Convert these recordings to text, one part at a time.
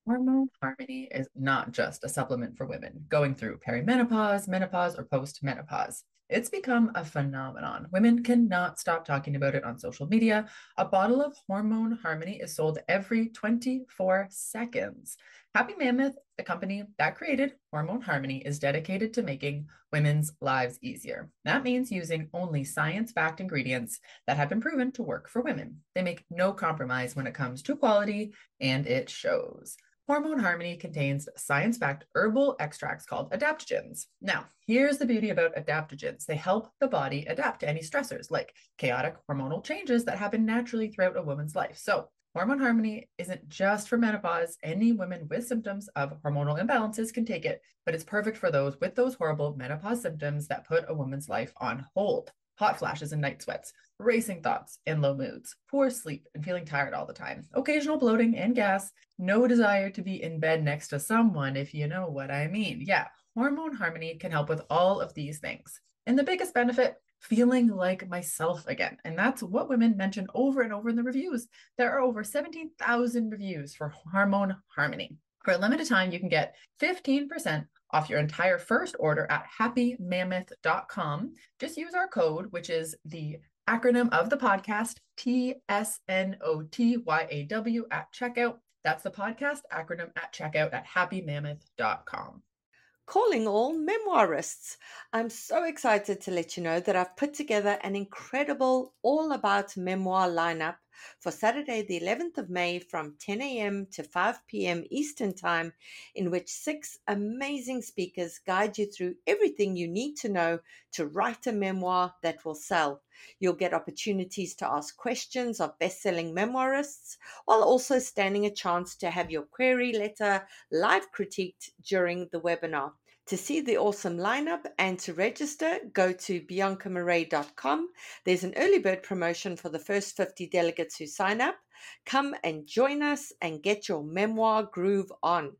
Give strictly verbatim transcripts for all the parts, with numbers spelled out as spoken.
Hormone Harmony is not just a supplement for women going through perimenopause, menopause, or postmenopause. It's become a phenomenon. Women cannot stop talking about it on social media. A bottle of Hormone Harmony is sold every twenty-four seconds. Happy Mammoth, the company that created Hormone Harmony, is dedicated to making women's lives easier. That means using only science-backed ingredients that have been proven to work for women. They make no compromise when it comes to quality, and it shows. Hormone Harmony contains science backed herbal extracts called adaptogens. Now, here's the beauty about adaptogens: they help the body adapt to any stressors like chaotic hormonal changes that happen naturally throughout a woman's life. So, Hormone Harmony isn't just for menopause. Any women with symptoms of hormonal imbalances can take it, but it's perfect for those with those horrible menopause symptoms that put a woman's life on hold. Hot flashes and night sweats, racing thoughts and low moods, poor sleep and feeling tired all the time, occasional bloating and gas, no desire to be in bed next to someone, if you know what I mean. Yeah, Hormone Harmony can help with all of these things. And the biggest benefit, feeling like myself again. And that's what women mention over and over in the reviews. There are over seventeen thousand reviews for Hormone Harmony. For a limited time, you can get fifteen percent off your entire first order at happy mammoth dot com. Just use our code, which is the acronym of the podcast, T S N O T Y A W, at checkout. That's the podcast acronym at checkout at happy mammoth dot com. Calling all memoirists. I'm so excited to let you know that I've put together an incredible all about memoir lineup for Saturday, the eleventh of May from ten a.m. to five p.m. Eastern Time, in which six amazing speakers guide you through everything you need to know to write a memoir that will sell. You'll get opportunities to ask questions of best-selling memoirists, while also standing a chance to have your query letter live critiqued during the webinar. To see the awesome lineup and to register, go to bianca marais dot com. There's an early bird promotion for the first fifty delegates who sign up. Come and join us and get your memoir groove on.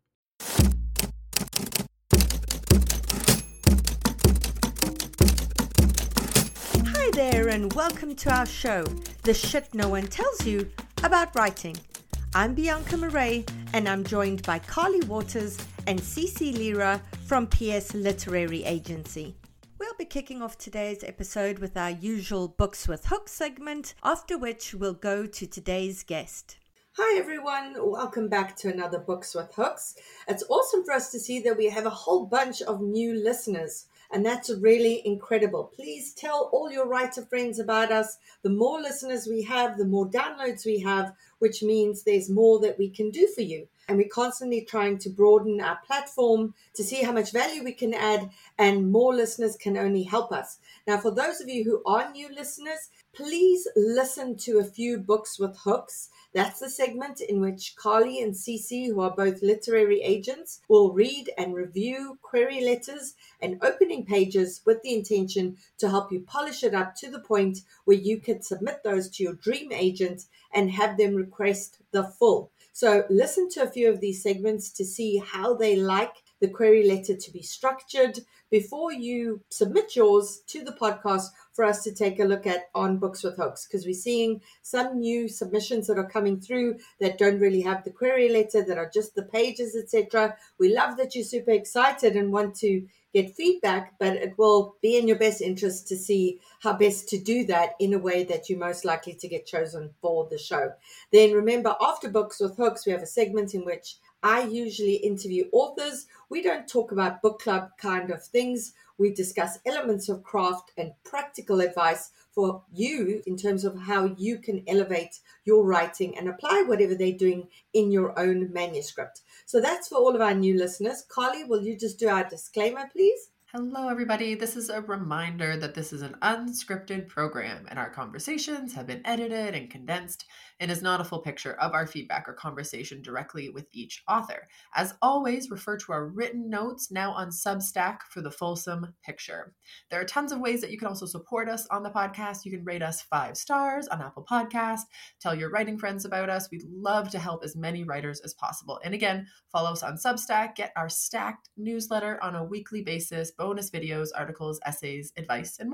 Hi there, and welcome to our show, The Shit No One Tells You About Writing. I'm Bianca Marais, and I'm joined by Carly Waters and Cece Lira from P S Literary Agency. We'll be kicking off today's episode with our usual Books with Hooks segment, after which we'll go to today's guest. Hi everyone, welcome back to another Books with Hooks. It's awesome for us to see that we have a whole bunch of new listeners, and that's really incredible. Please tell all your writer friends about us. The more listeners we have, the more downloads we have, which means there's more that we can do for you. And we're constantly trying to broaden our platform to see how much value we can add, and more listeners can only help us. Now, for those of you who are new listeners, please listen to a few Books with Hooks. That's the segment in which Carly and Cece, who are both literary agents, will read and review query letters and opening pages with the intention to help you polish it up to the point where you can submit those to your dream agent and have them request the full. So listen to a few of these segments to see how they like the query letter to be structured before you submit yours to the podcast for us to take a look at on Books with Hooks, because we're seeing some new submissions that are coming through that don't really have the query letter, that are just the pages, et cetera. We love that you're super excited and want to get feedback, but it will be in your best interest to see how best to do that in a way that you're most likely to get chosen for the show. Then remember, after Books with Hooks, we have a segment in which I usually interview authors. We don't talk about book club kind of things. We discuss elements of craft and practical advice for you in terms of how you can elevate your writing and apply whatever they're doing in your own manuscript. So that's for all of our new listeners. Carly, will you just do our disclaimer, please? Hello, everybody. This is a reminder that this is an unscripted program and our conversations have been edited and condensed and is not a full picture of our feedback or conversation directly with each author. As always, refer to our written notes now on Substack for the fulsome picture. There are tons of ways that you can also support us on the podcast. You can rate us five stars on Apple Podcasts. Tell your writing friends about us. We'd love to help as many writers as possible. And again, follow us on Substack. Get our stacked newsletter on a weekly basis. Bonus videos, articles, essays, advice, and more.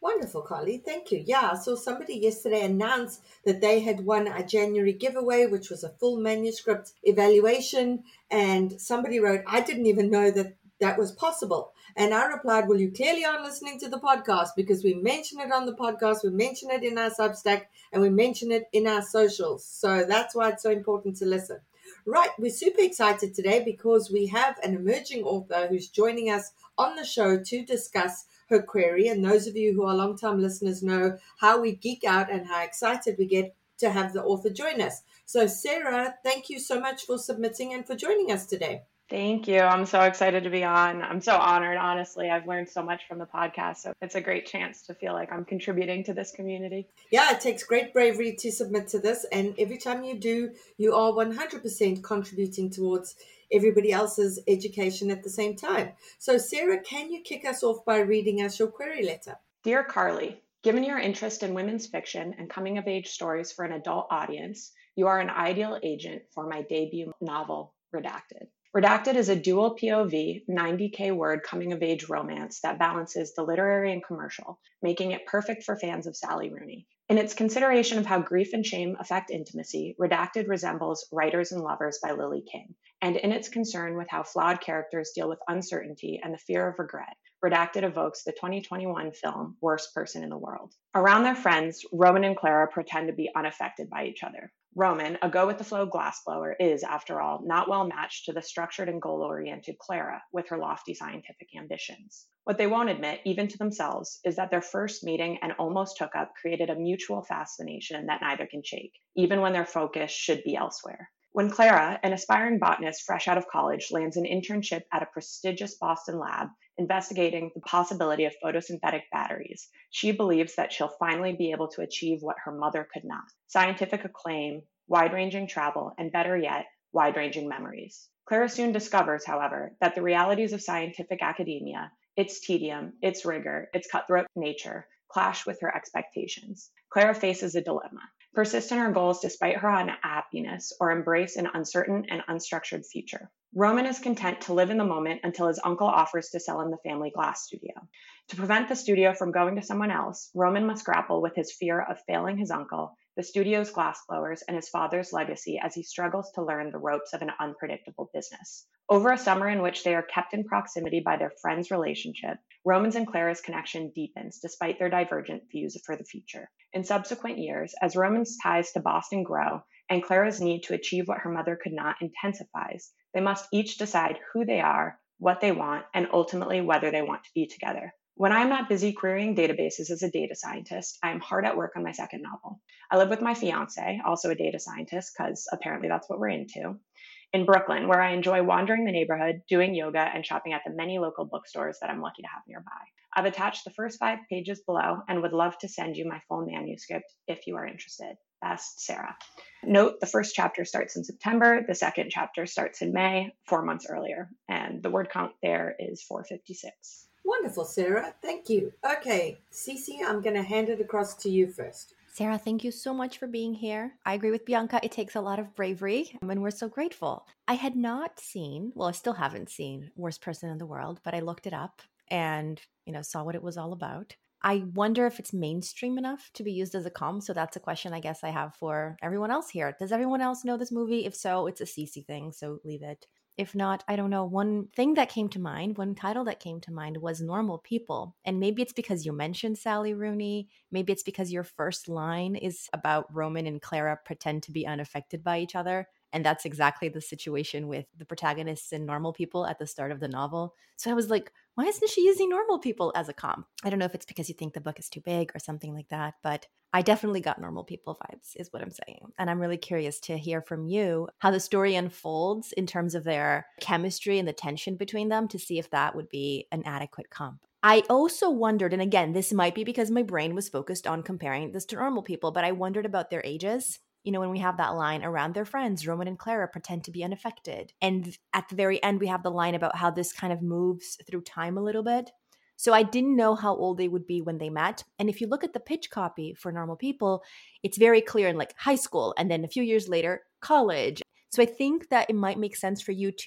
Wonderful, Carly. Thank you. Yeah, I saw somebody yesterday announce that they had won a January giveaway, which was a full manuscript evaluation. And somebody wrote, I didn't even know that that was possible. And I replied, well, you clearly aren't listening to the podcast because we mention it on the podcast, we mention it in our Substack, and we mention it in our socials. So that's why it's so important to listen. Right, we're super excited today because we have an emerging author who's joining us on the show to discuss her query. And those of you who are long-time listeners know how we geek out and how excited we get to have the author join us. So Sarah, thank you so much for submitting and for joining us today. Thank you. I'm so excited to be on. I'm so honored, honestly. I've learned so much from the podcast. So it's a great chance to feel like I'm contributing to this community. Yeah, it takes great bravery to submit to this. And every time you do, you are one hundred percent contributing towards everybody else's education at the same time. So Sarah, can you kick us off by reading us your query letter? Dear Carly, given your interest in women's fiction and coming of age stories for an adult audience, you are an ideal agent for my debut novel, Redacted. Redacted is a dual P O V, ninety K word coming of age romance that balances the literary and commercial, making it perfect for fans of Sally Rooney. In its consideration of how grief and shame affect intimacy, Redacted resembles Writers and Lovers by Lily King. And in its concern with how flawed characters deal with uncertainty and the fear of regret, Redacted evokes the twenty twenty-one film Worst Person in the World. Around their friends, Roman and Clara pretend to be unaffected by each other. Roman, a go-with-the-flow glassblower, is, after all, not well matched to the structured and goal-oriented Clara with her lofty scientific ambitions. What they won't admit, even to themselves, is that their first meeting and almost hookup created a mutual fascination that neither can shake, even when their focus should be elsewhere. When Clara, an aspiring botanist fresh out of college, lands an internship at a prestigious Boston lab investigating the possibility of photosynthetic batteries, she believes that she'll finally be able to achieve what her mother could not: scientific acclaim, wide-ranging travel, and better yet, wide-ranging memories. Clara soon discovers, however, that the realities of scientific academia, its tedium, its rigor, its cutthroat nature, clash with her expectations. Clara faces a dilemma: persist in her goals despite her unhappiness, or embrace an uncertain and unstructured future. Roman is content to live in the moment until his uncle offers to sell him the family glass studio. To prevent the studio from going to someone else, Roman must grapple with his fear of failing his uncle, the studio's glassblowers, and his father's legacy as he struggles to learn the ropes of an unpredictable business. Over a summer in which they are kept in proximity by their friend's relationship, Roman's and Clara's connection deepens despite their divergent views for the future. In subsequent years, as Roman's ties to Boston grow and Clara's need to achieve what her mother could not intensifies, they must each decide who they are, what they want, and ultimately whether they want to be together. When I'm not busy querying databases as a data scientist, I am hard at work on my second novel. I live with my fiance, also a data scientist, because apparently that's what we're into, in Brooklyn, where I enjoy wandering the neighborhood, doing yoga, and shopping at the many local bookstores that I'm lucky to have nearby. I've attached the first five pages below and would love to send you my full manuscript if you are interested. Best, Sarah. Note, the first chapter starts in September, the second chapter starts in May, four months earlier, and the word count there is four fifty-six. Wonderful, Sarah. Thank you. Okay, Cece, I'm going to hand it across to you first. Sarah, thank you so much for being here. I agree with Bianca. It takes a lot of bravery, and we're so grateful. I had not seen, well, I still haven't seen Worst Person in the World, but I looked it up and, you know, saw what it was all about. I wonder if it's mainstream enough to be used as a comp. So that's a question I guess I have for everyone else here. Does everyone else know this movie? If so, it's a Cece thing, so leave it. If not, I don't know. One thing that came to mind, one title that came to mind was Normal People. And maybe it's because you mentioned Sally Rooney. Maybe it's because your first line is about Roman and Clara pretend to be unaffected by each other. And that's exactly the situation with the protagonists in Normal People at the start of the novel. So I was like, why isn't she using Normal People as a comp? I don't know if it's because you think the book is too big or something like that, but I definitely got Normal People vibes is what I'm saying. And I'm really curious to hear from you how the story unfolds in terms of their chemistry and the tension between them to see if that would be an adequate comp. I also wondered, and again, this might be because my brain was focused on comparing this to Normal People, but I wondered about their ages. You know, when we have that line around their friends, Roman and Clara pretend to be unaffected. And at the very end, we have the line about how this kind of moves through time a little bit. So I didn't know how old they would be when they met. And if you look at the pitch copy for Normal People, it's very clear in like high school and then a few years later, college. So I think that it might make sense for you to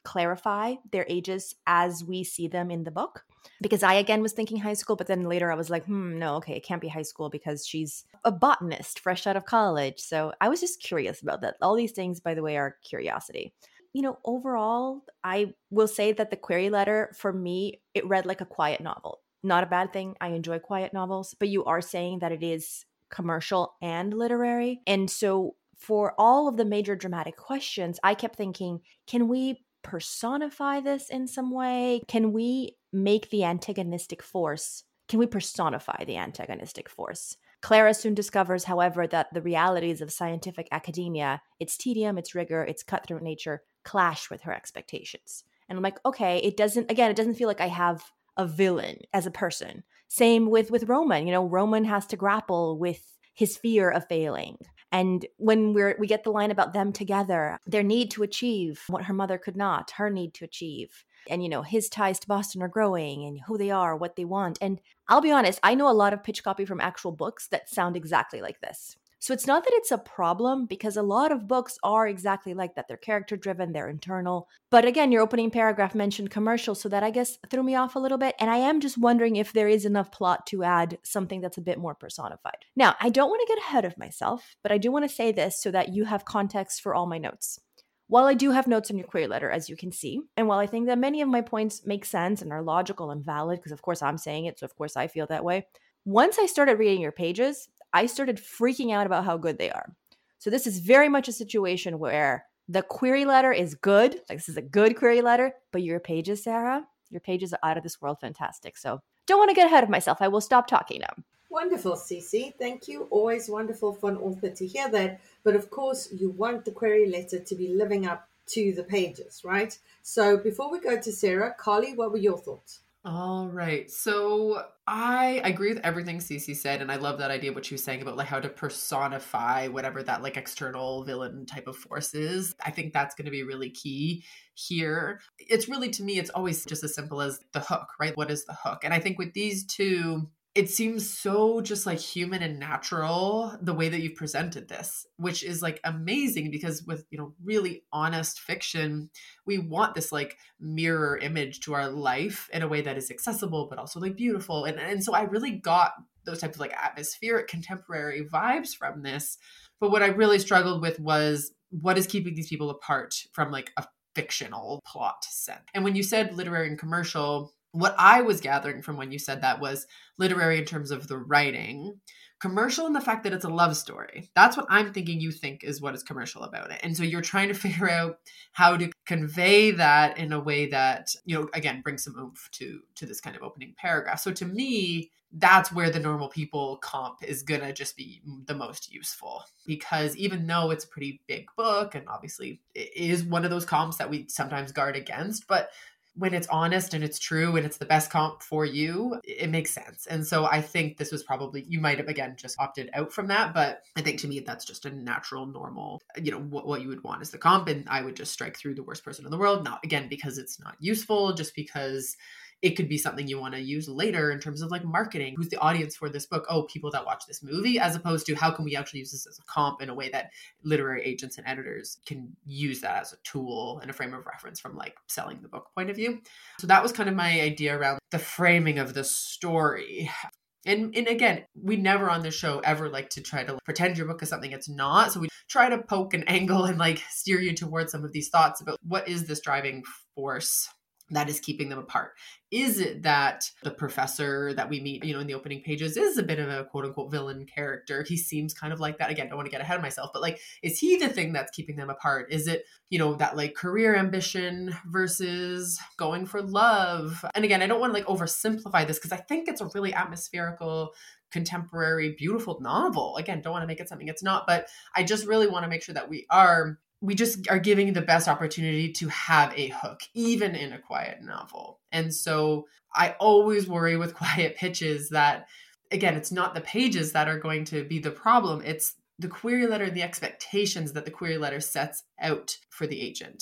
clarify their ages as we see them in the book. Because I, again, was thinking high school, but then later I was like, hmm, no, okay, it can't be high school because she's a botanist fresh out of college. So I was just curious about that. All these things, by the way, are curiosity. You know, overall, I will say that the query letter, for me, it read like a quiet novel. Not a bad thing. I enjoy quiet novels, but you are saying that it is commercial and literary. And so for all of the major dramatic questions, I kept thinking, can we personify this in some way? Can we make the antagonistic force? Can we personify the antagonistic force? Clara soon discovers, however, that the realities of scientific academia, its tedium, its rigor, its cutthroat nature, clash with her expectations. And I'm like, okay, it doesn't, again, it doesn't feel like I have a villain as a person. Same with, with Roman. You know, Roman has to grapple with his fear of failing. And when we're, we get the line about them together, their need to achieve what her mother could not, her need to achieve. And, you know, his ties to Boston are growing and who they are, what they want. And I'll be honest, I know a lot of pitch copy from actual books that sound exactly like this. So it's not that it's a problem, because a lot of books are exactly like that. They're character driven, they're internal. But again, your opening paragraph mentioned commercial, so that I guess threw me off a little bit. And I am just wondering if there is enough plot to add something that's a bit more personified. Now, I don't want to get ahead of myself, but I do want to say this so that you have context for all my notes. While I do have notes on your query letter, as you can see, and while I think that many of my points make sense and are logical and valid, because of course I'm saying it, so of course I feel that way, once I started reading your pages, I started freaking out about how good they are. So this is very much a situation where the query letter is good. Like, this is a good query letter, but your pages, Sarah, your pages are out of this world fantastic. So don't want to get ahead of myself. I will stop talking now. Wonderful, Cece. Thank you. Always wonderful for an author to hear that. But of course, you want the query letter to be living up to the pages, right? So before we go to Sarah, Carly, what were your thoughts? All right. So I agree with everything Cece said. And I love that idea, what she was saying about like how to personify whatever that like external villain type of force is. I think that's going to be really key here. It's really, to me, it's always just as simple as the hook, right? What is the hook? And I think with these two, it seems so just like human and natural the way that you've presented this, which is like amazing, because with, you know, really honest fiction, we want this like mirror image to our life in a way that is accessible, but also like beautiful. And, and so I really got those types of like atmospheric contemporary vibes from this. But what I really struggled with was what is keeping these people apart from like a fictional plot set. And when you said literary and commercial, what I was gathering from when you said that was literary in terms of the writing, commercial in the fact that it's a love story. That's what I'm thinking you think is what is commercial about it. And so you're trying to figure out how to convey that in a way that, you know, again, brings some oomph to, to this kind of opening paragraph. So to me, that's where the normal people comp is going to just be the most useful, because even though it's a pretty big book, and obviously it is one of those comps that we sometimes guard against, but when it's honest and it's true and it's the best comp for you, it makes sense. And so I think this was probably, you might have, again, just opted out from that. But I think to me, that's just a natural, normal, you know, what, what you would want as the comp. And I would just strike through the worst person in the world. Not, again, because it's not useful, just because it could be something you want to use later in terms of like marketing. Who's the audience for this book? Oh, people that watch this movie, as opposed to how can we actually use this as a comp in a way that literary agents and editors can use that as a tool and a frame of reference from like selling the book point of view. So that was kind of my idea around the framing of the story. And, and again, we never on this show ever like to try to pretend your book is something it's not. So we try to poke an angle and like steer you towards some of these thoughts about what is this driving force that is keeping them apart. Is it that the professor that we meet, you know, in the opening pages is a bit of a quote unquote villain character? He seems kind of like that. Again, I don't want to get ahead of myself, but like, is he the thing that's keeping them apart? Is it, you know, that like career ambition versus going for love? And again, I don't want to like oversimplify this, because I think it's a really atmospherical, contemporary, beautiful novel. Again, don't want to make it something it's not, but I just really want to make sure that we are we just are giving you the best opportunity to have a hook, even in a quiet novel. And so I always worry with quiet pitches that, again, it's not the pages that are going to be the problem. It's the query letter and the expectations that the query letter sets out for the agent.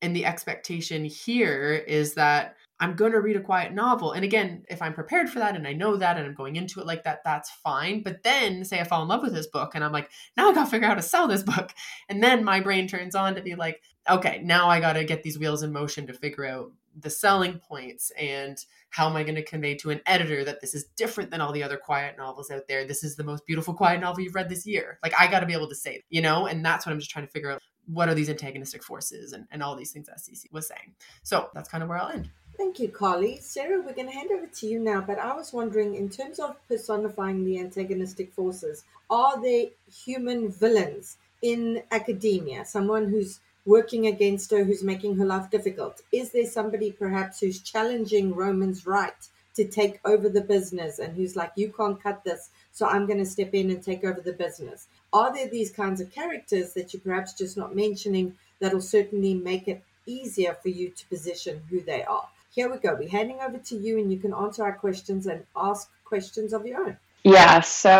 And the expectation here is that I'm going to read a quiet novel. And again, if I'm prepared for that and I know that and I'm going into it like that, that's fine. But then say I fall in love with this book and I'm like, now I got to figure out how to sell this book. And then my brain turns on to be like, okay, now I got to get these wheels in motion to figure out the selling points and how am I going to convey to an editor that this is different than all the other quiet novels out there. This is the most beautiful quiet novel you've read this year. Like I got to be able to say, you know, and that's what I'm just trying to figure out. What are these antagonistic forces and, and all these things that Cece was saying. So that's kind of where I'll end. Thank you, Carly. Sarah, we're going to hand over to you now, but I was wondering, in terms of personifying the antagonistic forces, are there human villains in academia? Someone who's working against her, who's making her life difficult? Is there somebody perhaps who's challenging Roman's right to take over the business and who's like, you can't cut this, so I'm going to step in and take over the business? Are there these kinds of characters that you're perhaps just not mentioning that'll certainly make it easier for you to position who they are? Here we go. We're handing over to you and you can answer our questions and ask questions of your own. Yeah.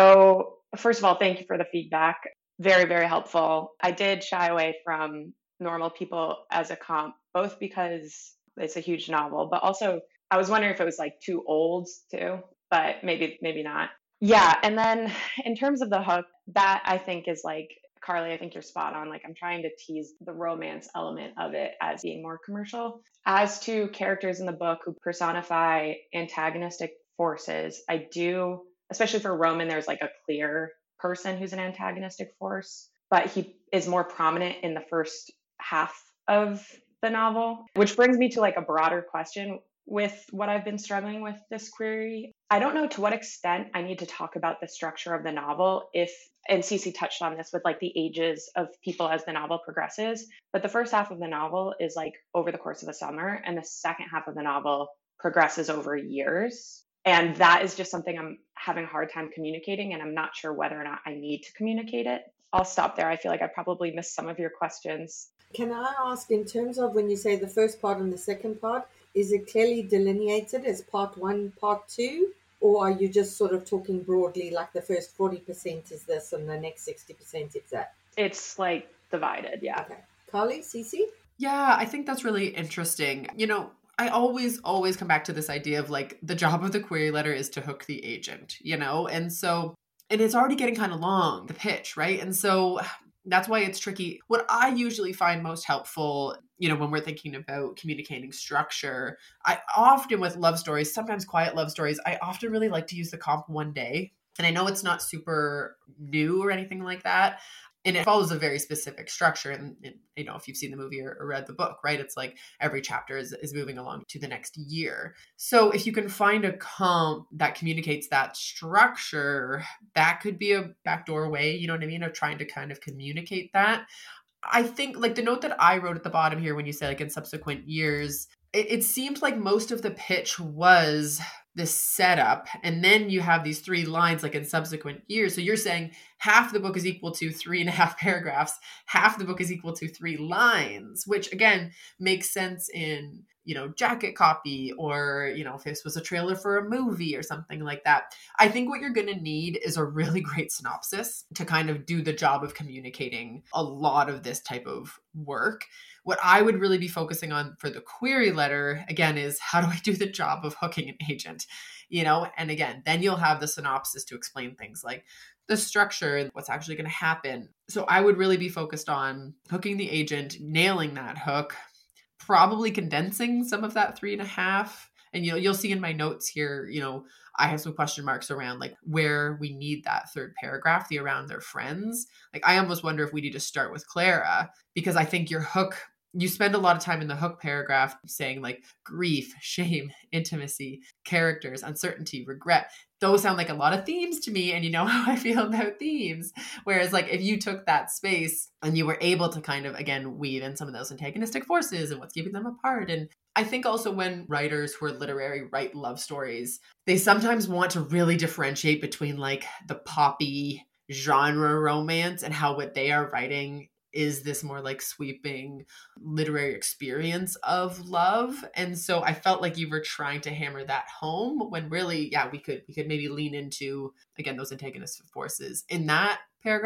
So first of all, thank you for the feedback. Very, very helpful. I did shy away from Normal People as a comp, both because it's a huge novel, but also I was wondering if it was like too old too, but maybe, maybe not. Yeah. And then in terms of the hook, that I think is like, Carly, I think you're spot on. Like I'm trying to tease the romance element of it as being more commercial. As to characters in the book who personify antagonistic forces, I do, especially for Roman, there's like a clear person who's an antagonistic force, but he is more prominent in the first half of the novel, which brings me to like a broader question with what I've been struggling with this query. I don't know to what extent I need to talk about the structure of the novel if, and Cece touched on this with like the ages of people as the novel progresses, but the first half of the novel is like over the course of a summer and the second half of the novel progresses over years. And that is just something I'm having a hard time communicating and I'm not sure whether or not I need to communicate it. I'll stop there. I feel like I probably missed some of your questions. Can I ask, in terms of when you say the first part and the second part, is it clearly delineated as part one, part two? Or are you just sort of talking broadly, like the first forty percent is this and the next sixty percent is that? It's like divided, yeah. Okay. Carly, Cece? Yeah, I think that's really interesting. You know, I always, always come back to this idea of like the job of the query letter is to hook the agent, you know? And so, and it's already getting kind of long, the pitch, right? And so that's why it's tricky. What I usually find most helpful, you know, when we're thinking about communicating structure, I often with love stories, sometimes quiet love stories, I often really like to use the comp one day. And I know it's not super new or anything like that. And it follows a very specific structure. And, and you know, if you've seen the movie or, or read the book, right, it's like every chapter is, is moving along to the next year. So if you can find a comp that communicates that structure, that could be a backdoor way, you know what I mean, of trying to kind of communicate that. I think like the note that I wrote at the bottom here, when you say like in subsequent years, it, it seemed like most of the pitch was this setup. And then you have these three lines like in subsequent years. So you're saying half the book is equal to three and a half paragraphs. Half the book is equal to three lines, which again, makes sense in, you know, jacket copy or, you know, if this was a trailer for a movie or something like that. I think what you're going to need is a really great synopsis to kind of do the job of communicating a lot of this type of work. What I would really be focusing on for the query letter, again, is how do I do the job of hooking an agent, you know? And again, then you'll have the synopsis to explain things like the structure and what's actually going to happen. So I would really be focused on hooking the agent, nailing that hook, probably condensing some of that three and a half. And you'll, you'll see in my notes here, you know, I have some question marks around like where we need that third paragraph, the around their friends. Like I almost wonder if we need to start with Clara, because I think your hook, you spend a lot of time in the hook paragraph saying like grief, shame, intimacy, characters, uncertainty, regret. Those sound like a lot of themes to me. And you know how I feel about themes. Whereas like if you took that space and you were able to kind of, again, weave in some of those antagonistic forces and what's keeping them apart. And I think also when writers who are literary write love stories, they sometimes want to really differentiate between like the poppy genre romance and how what they are writing is this more like sweeping literary experience of love. And so I felt like you were trying to hammer that home when really, yeah, we could, we could maybe lean into, again, those antagonistic forces in that paragraph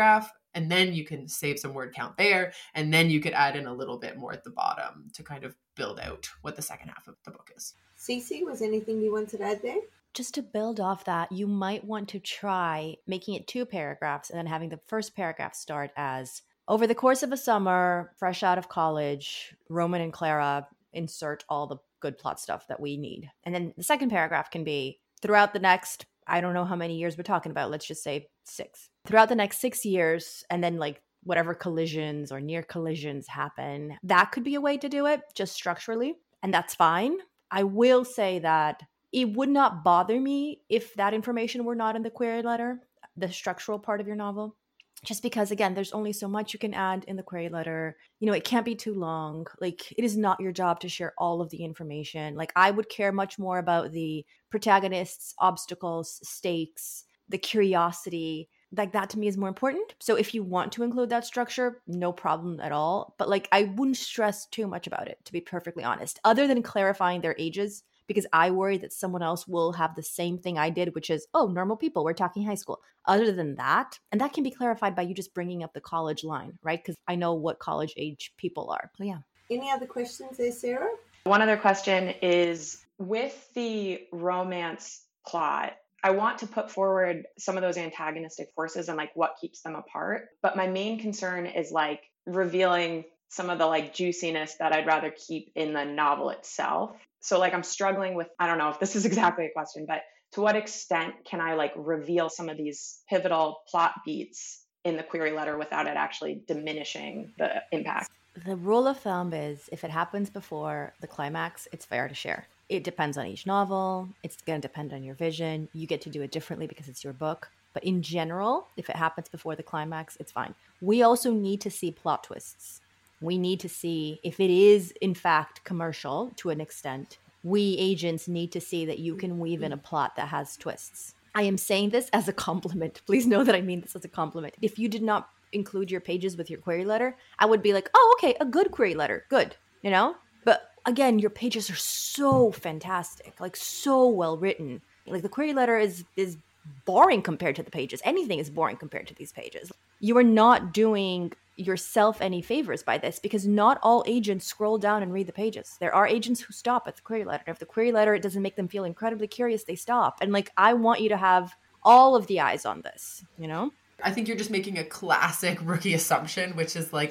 And then you can save some word count there. And then you could add in a little bit more at the bottom to kind of build out what the second half of the book is. Cece, was anything you wanted to add there? Just to build off that, you might want to try making it two paragraphs and then having the first paragraph start as, over the course of a summer, fresh out of college, Roman and Clara insert all the good plot stuff that we need. And then the second paragraph can be, throughout the next, I don't know how many years we're talking about, let's just say six. Throughout the next six years, and then like whatever collisions or near collisions happen, that could be a way to do it, just structurally. And that's fine. I will say that it would not bother me if that information were not in the query letter, the structural part of your novel. Just because, again, there's only so much you can add in the query letter. You know, it can't be too long. Like, it is not your job to share all of the information. Like, I would care much more about the protagonists, obstacles, stakes, the curiosity. Like, that to me is more important. So if you want to include that structure, no problem at all. But, like, I wouldn't stress too much about it, to be perfectly honest, other than clarifying their ages. Because I worry that someone else will have the same thing I did, which is, oh, normal people, we're talking high school. Other than that, and that can be clarified by you just bringing up the college line, right? Because I know what college age people are. So yeah. Any other questions there, Sarah? One other question is, with the romance plot, I want to put forward some of those antagonistic forces and like what keeps them apart. But my main concern is like revealing some of the like juiciness that I'd rather keep in the novel itself. So like I'm struggling with, I don't know if this is exactly a question, but to what extent can I like reveal some of these pivotal plot beats in the query letter without it actually diminishing the impact? The rule of thumb is if it happens before the climax, it's fair to share. It depends on each novel. It's going to depend on your vision. You get to do it differently because it's your book. But in general, if it happens before the climax, it's fine. We also need to see plot twists. We need to see if it is, in fact, commercial to an extent. We agents need to see that you can weave in a plot that has twists. I am saying this as a compliment. Please know that I mean this as a compliment. If you did not include your pages with your query letter, I would be like, oh, okay, a good query letter. Good, you know? But again, your pages are so fantastic, like so well written. Like the query letter is is boring compared to the pages. Anything is boring compared to these pages. You are not doing yourself any favors by this because not all agents scroll down and read the pages. There are agents who stop at the query letter. If the query letter it doesn't make them feel incredibly curious, they stop. And like, I want you to have all of the eyes on this, you know? I think you're just making a classic rookie assumption, which is like,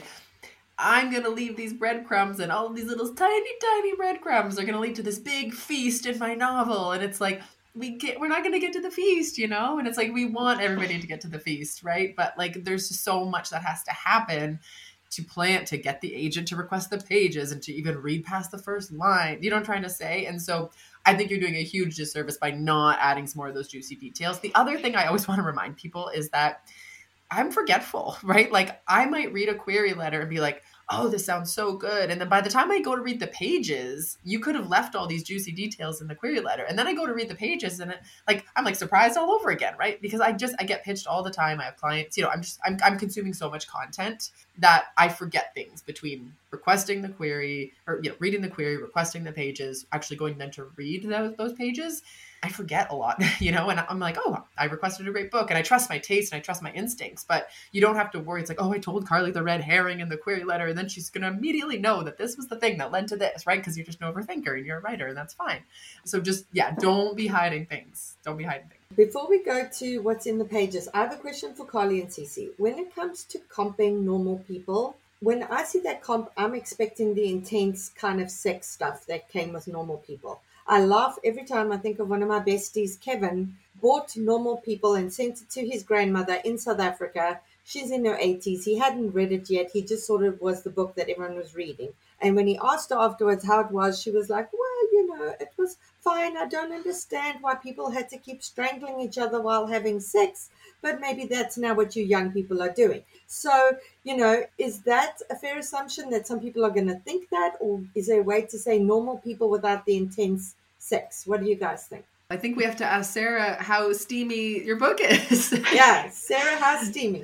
I'm going to leave these breadcrumbs and all of these little tiny, tiny breadcrumbs are going to lead to this big feast in my novel. And it's like, we get, we're not going to get to the feast, you know? And it's like, we want everybody to get to the feast, right? But like, there's just so much that has to happen to plan, to get the agent to request the pages and to even read past the first line. You know what I'm trying to say? And so I think you're doing a huge disservice by not adding some more of those juicy details. The other thing I always want to remind people is that I'm forgetful, right? Like I might read a query letter and be like, oh, this sounds so good. And then by the time I go to read the pages, you could have left all these juicy details in the query letter. And then I go to read the pages and it, like, I'm like surprised all over again, right? Because I just, I get pitched all the time. I have clients, you know, I'm just, I'm, I'm consuming so much content that I forget things between requesting the query or, you know, reading the query, requesting the pages, actually going then to read those, those pages. I forget a lot, you know, and I'm like, oh, I requested a great book and I trust my taste and I trust my instincts, but you don't have to worry. It's like, oh, I told Carly the red herring in the query letter. And then she's going to immediately know that this was the thing that led to this, right? Because you're just an overthinker and you're a writer and that's fine. So just, yeah, don't be hiding things. Don't be hiding things. Before we go to what's in the pages, I have a question for Carly and Cece. When it comes to comping normal people, when I see that comp, I'm expecting the intense kind of sex stuff that came with normal people. I laugh every time I think of one of my besties, Kevin, bought Normal People and sent it to his grandmother in South Africa. She's in her eighties. He hadn't read it yet. He just sort of was the book that everyone was reading. And when he asked her afterwards how it was, she was like, well, you know, it was fine. I don't understand why people had to keep strangling each other while having sex, but maybe that's now what you young people are doing. So, you know, is that a fair assumption that some people are going to think that, or is there a way to say normal people without the intense sex? What do you guys think? I think we have to ask Sarah how steamy your book is. Yeah, Sarah, how steamy?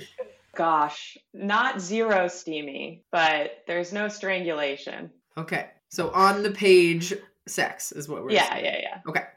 Gosh, not zero steamy, but there's no strangulation. Okay. So on the page, sex is what we're Yeah, saying. yeah, yeah. Okay.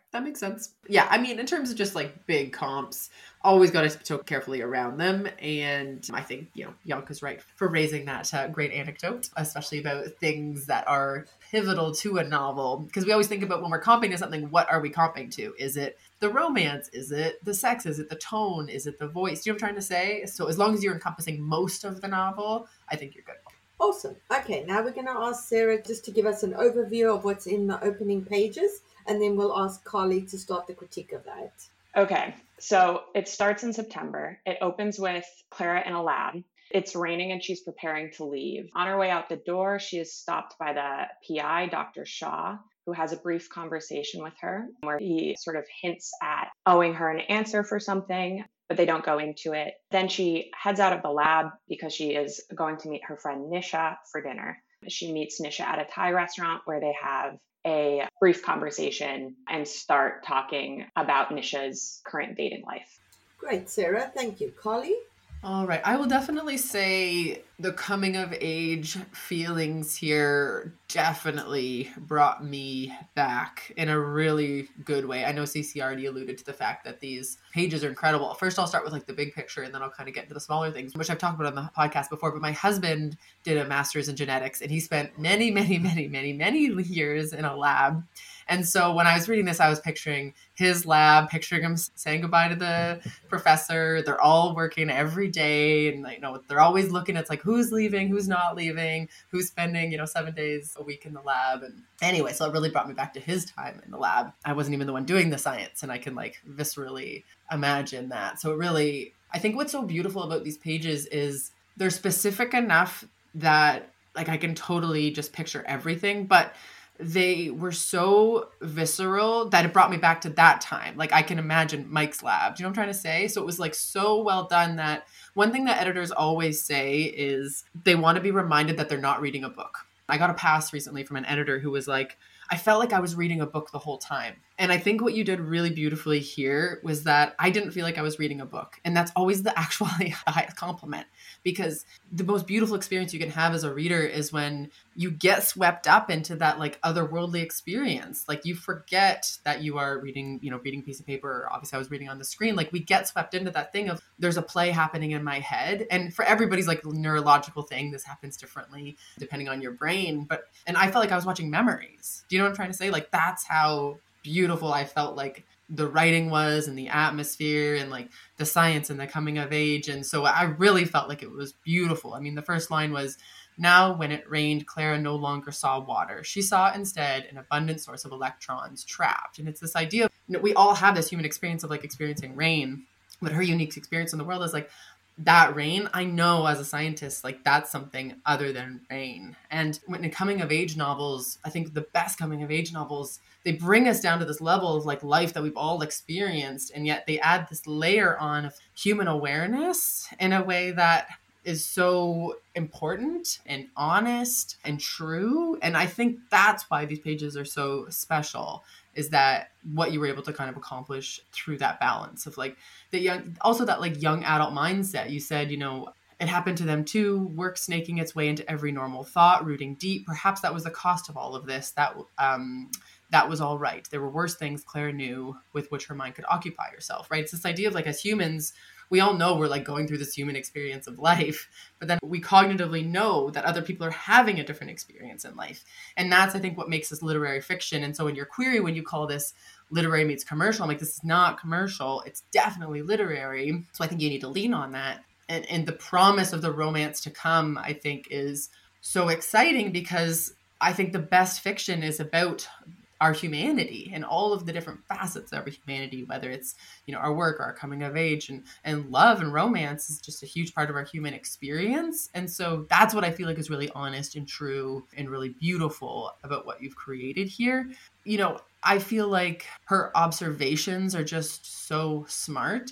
that makes sense. Yeah, I mean, in terms of just like big comps, always got to tiptoe carefully around them. And I think, you know, Bianca's right for raising that uh, great anecdote, especially about things that are pivotal to a novel. Because we always think about when we're comping to something, what are we comping to? Is it the romance? Is it the sex? Is it the tone? Is it the voice? Do you know what I'm trying to say? So as long as you're encompassing most of the novel, I think you're good. Awesome. Okay, now we're going to ask Sarah just to give us an overview of what's in the opening pages, and then we'll ask Carly to start the critique of that. Okay, so it starts in September. It opens with Clara in a lab. It's raining and she's preparing to leave. On her way out the door, she is stopped by the P I, Doctor Shaw, who has a brief conversation with her where he sort of hints at owing her an answer for something, but they don't go into it. Then she heads out of the lab because she is going to meet her friend Nisha for dinner. She meets Nisha at a Thai restaurant where they have a brief conversation and start talking about Nisha's current dating life. Great, Sarah. Thank you. Carly? All right. I will definitely say the coming of age feelings here definitely brought me back in a really good way. I know Cece already alluded to the fact that these pages are incredible. First, I'll start with like the big picture and then I'll kind of get into the smaller things, which I've talked about on the podcast before. But my husband did a master's in genetics and he spent many, many, many, many, many years in a lab. And so when I was reading this, I was picturing his lab, picturing him saying goodbye to the professor. They're all working every day. And, you know, they're always looking at like, who's leaving, who's not leaving, who's spending, you know, seven days a week in the lab. And anyway, so it really brought me back to his time in the lab. I wasn't even the one doing the science. And I can like viscerally imagine that. So it really, I think what's so beautiful about these pages is they're specific enough that like I can totally just picture everything. But they were so visceral that it brought me back to that time. Like I can imagine Mike's lab. Do you know what I'm trying to say? So it was like so well done that one thing that editors always say is they want to be reminded that they're not reading a book. I got a pass recently from an editor who was like, I felt like I was reading a book the whole time. And I think what you did really beautifully here was that I didn't feel like I was reading a book. And that's always the actually highest compliment, because the most beautiful experience you can have as a reader is when you get swept up into that like otherworldly experience. Like you forget that you are reading, you know, reading a piece of paper, or obviously I was reading on the screen. Like we get swept into that thing of there's a play happening in my head. And for everybody's like neurological thing, this happens differently depending on your brain. But, and I felt like I was watching memories. Do you know what I'm trying to say? Like that's how beautiful I felt like the writing was and the atmosphere and like the science and the coming of age. And so I really felt like it was beautiful. I mean, the first line was, now when it rained, Clara no longer saw water. She saw instead an abundant source of electrons trapped. And it's this idea of, you know, we all have this human experience of like experiencing rain, but her unique experience in the world is like, that rain, I know as a scientist, like that's something other than rain. And when in coming of age novels, I think the best coming of age novels, they bring us down to this level of like life that we've all experienced. And yet they add this layer on of human awareness in a way that is so important and honest and true. And I think that's why these pages are so special, is that what you were able to kind of accomplish through that balance of like the young, also that like young adult mindset. You said, you know, it happened to them too, work snaking its way into every normal thought, rooting deep. Perhaps that was the cost of all of this. That, um, that was all right. There were worse things Claire knew with which her mind could occupy herself, right? It's this idea of like, as humans, we all know we're like going through this human experience of life, but then we cognitively know that other people are having a different experience in life. And that's, I think, what makes this literary fiction. And so in your query, when you call this literary meets commercial, I'm like, this is not commercial. It's definitely literary. So I think you need to lean on that. And, and the promise of the romance to come, I think, is so exciting, because I think the best fiction is about our humanity and all of the different facets of our humanity, whether it's, you know, our work or our coming of age, and, and love and romance is just a huge part of our human experience. And so that's what I feel like is really honest and true and really beautiful about what you've created here. You know, I feel like her observations are just so smart,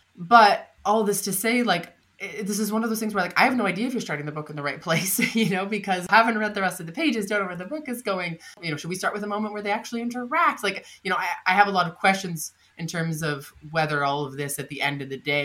but all this to say, like, this is one of those things where like, I have no idea if you're starting the book in the right place, you know, because I haven't read the rest of the pages, don't know where the book is going. You know, should we start with a moment where they actually interact? Like, you know, I, I have a lot of questions in terms of whether all of this at the end of the day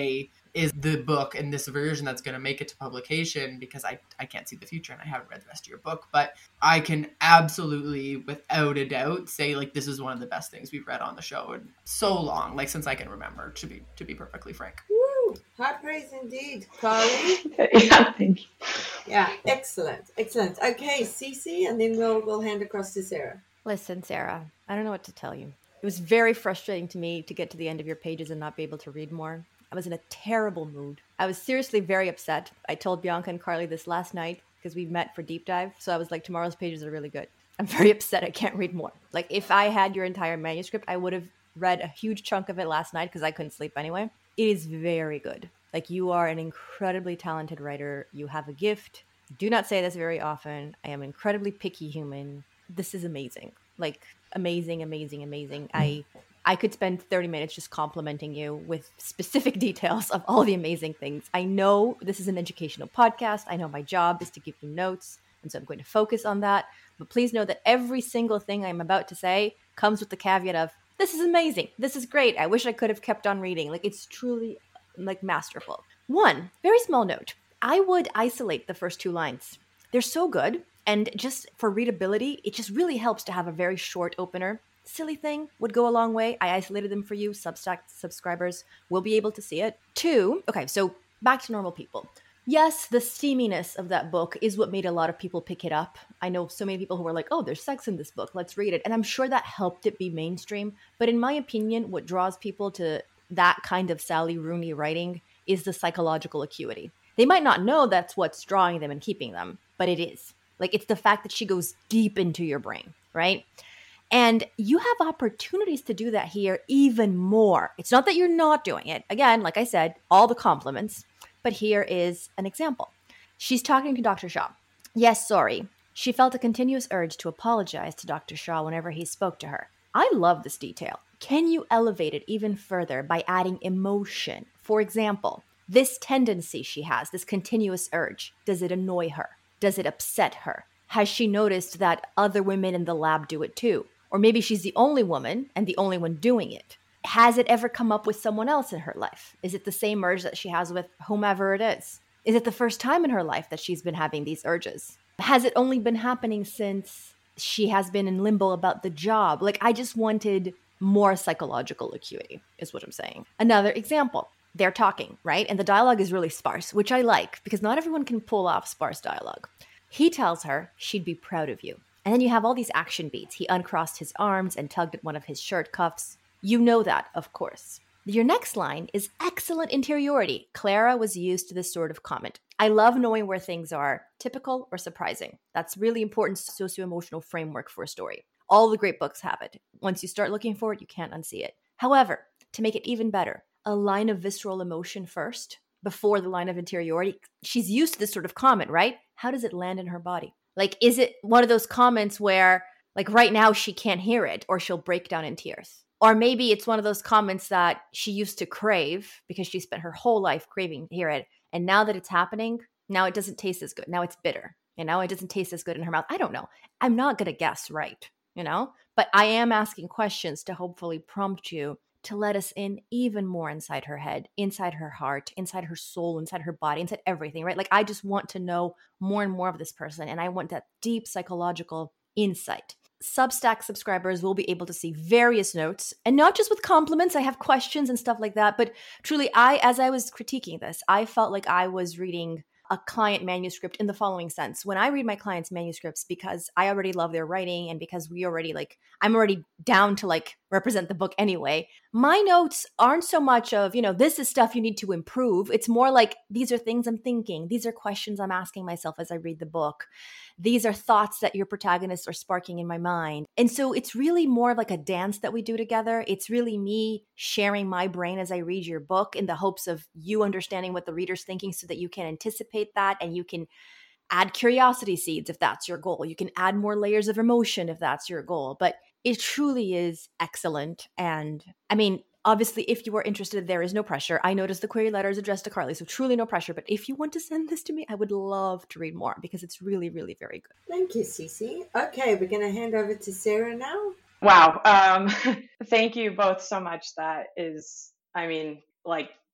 is the book in this version that's going to make it to publication, because I, I can't see the future and I haven't read the rest of your book, but I can absolutely, without a doubt, say like this is one of the best things we've read on the show in so long, like since I can remember, to be to be perfectly frank. Woo! High praise indeed. Carly? Yeah, thank you. Yeah, excellent. Excellent. Okay, Cece, and then we'll we'll hand across to Sarah. Listen, Sarah, I don't know what to tell you. It was very frustrating to me to get to the end of your pages and not be able to read more. I was in a terrible mood. I was seriously very upset. I told Bianca and Carly this last night because we met for deep dive. So I was like, tomorrow's pages are really good. I'm very upset. I can't read more. Like if I had your entire manuscript, I would have read a huge chunk of it last night because I couldn't sleep anyway. It is very good. Like you are an incredibly talented writer. You have a gift. Do not say this very often. I am an incredibly picky human. This is amazing. Like amazing, amazing, amazing. I I could spend thirty minutes just complimenting you with specific details of all the amazing things. I know this is an educational podcast. I know my job is to give you notes, and so I'm going to focus on that. But please know that every single thing I'm about to say comes with the caveat of, this is amazing. This is great. I wish I could have kept on reading. Like it's truly like masterful. One very small note. I would isolate the first two lines. They're so good. And just for readability, it just really helps to have a very short opener. Silly thing would go a long way. I isolated them for you. Substack subscribers will be able to see it. Two, okay, so back to normal people. Yes, the steaminess of that book is what made a lot of people pick it up. I know so many people who were like, oh, there's sex in this book. Let's read it. And I'm sure that helped it be mainstream. But in my opinion, what draws people to that kind of Sally Rooney writing is the psychological acuity. They might not know that's what's drawing them and keeping them, but it is. Like it's the fact that she goes deep into your brain, right? And you have opportunities to do that here even more. It's not that you're not doing it. Again, like I said, all the compliments. But here is an example. She's talking to Doctor Shaw. Yes, sorry. She felt a continuous urge to apologize to Doctor Shaw whenever he spoke to her. I love this detail. Can you elevate it even further by adding emotion? For example, this tendency she has, this continuous urge, does it annoy her? Does it upset her? Has she noticed that other women in the lab do it too? Or maybe she's the only woman and the only one doing it. Has it ever come up with someone else in her life? Is it the same urge that she has with whomever it is? Is it the first time in her life that she's been having these urges? Has it only been happening since she has been in limbo about the job? Like, I just wanted more psychological acuity, is what I'm saying. Another example. They're talking, right? And the dialogue is really sparse, which I like because not everyone can pull off sparse dialogue. He tells her she'd be proud of you. And then you have all these action beats. He uncrossed his arms and tugged at one of his shirt cuffs. You know that, of course. Your next line is excellent interiority. Clara was used to this sort of comment. I love knowing where things are typical or surprising. That's really important socio-emotional framework for a story. All the great books have it. Once you start looking for it, you can't unsee it. However, to make it even better, a line of visceral emotion first, before the line of interiority. She's used to this sort of comment, right? How does it land in her body? Like, is it one of those comments where, like, right now she can't hear it or she'll break down in tears? Or maybe it's one of those comments that she used to crave because she spent her whole life craving to hear it. And now that it's happening, now it doesn't taste as good. Now it's bitter. And now it doesn't taste as good in her mouth. I don't know. I'm not going to guess right, you know? But I am asking questions to hopefully prompt you to let us in even more inside her head, inside her heart, inside her soul, inside her body, inside everything, right? Like I just want to know more and more of this person. And I want that deep psychological insight. Substack subscribers will be able to see various notes and not just with compliments. I have questions and stuff like that. But truly, I, as I was critiquing this, I felt like I was reading a client manuscript in the following sense. When I read my clients' manuscripts, because I already love their writing and because we already like, I'm already down to like represent the book anyway, my notes aren't so much of, you know, this is stuff you need to improve. It's more like, these are things I'm thinking. These are questions I'm asking myself as I read the book. These are thoughts that your protagonists are sparking in my mind. And so it's really more like a dance that we do together. It's really me sharing my brain as I read your book in the hopes of you understanding what the reader's thinking so that you can anticipate that and you can add curiosity seeds if that's your goal. You can add more layers of emotion if that's your goal. But it truly is excellent. And I mean, obviously, if you are interested, there is no pressure. I noticed the query letter is addressed to Carly, so truly no pressure. But if you want to send this to me, I would love to read more because it's really, really very good. Thank you, Cece. Okay, we're going to hand over to Sarah now. Wow. Um, thank you both so much. That is, I mean, like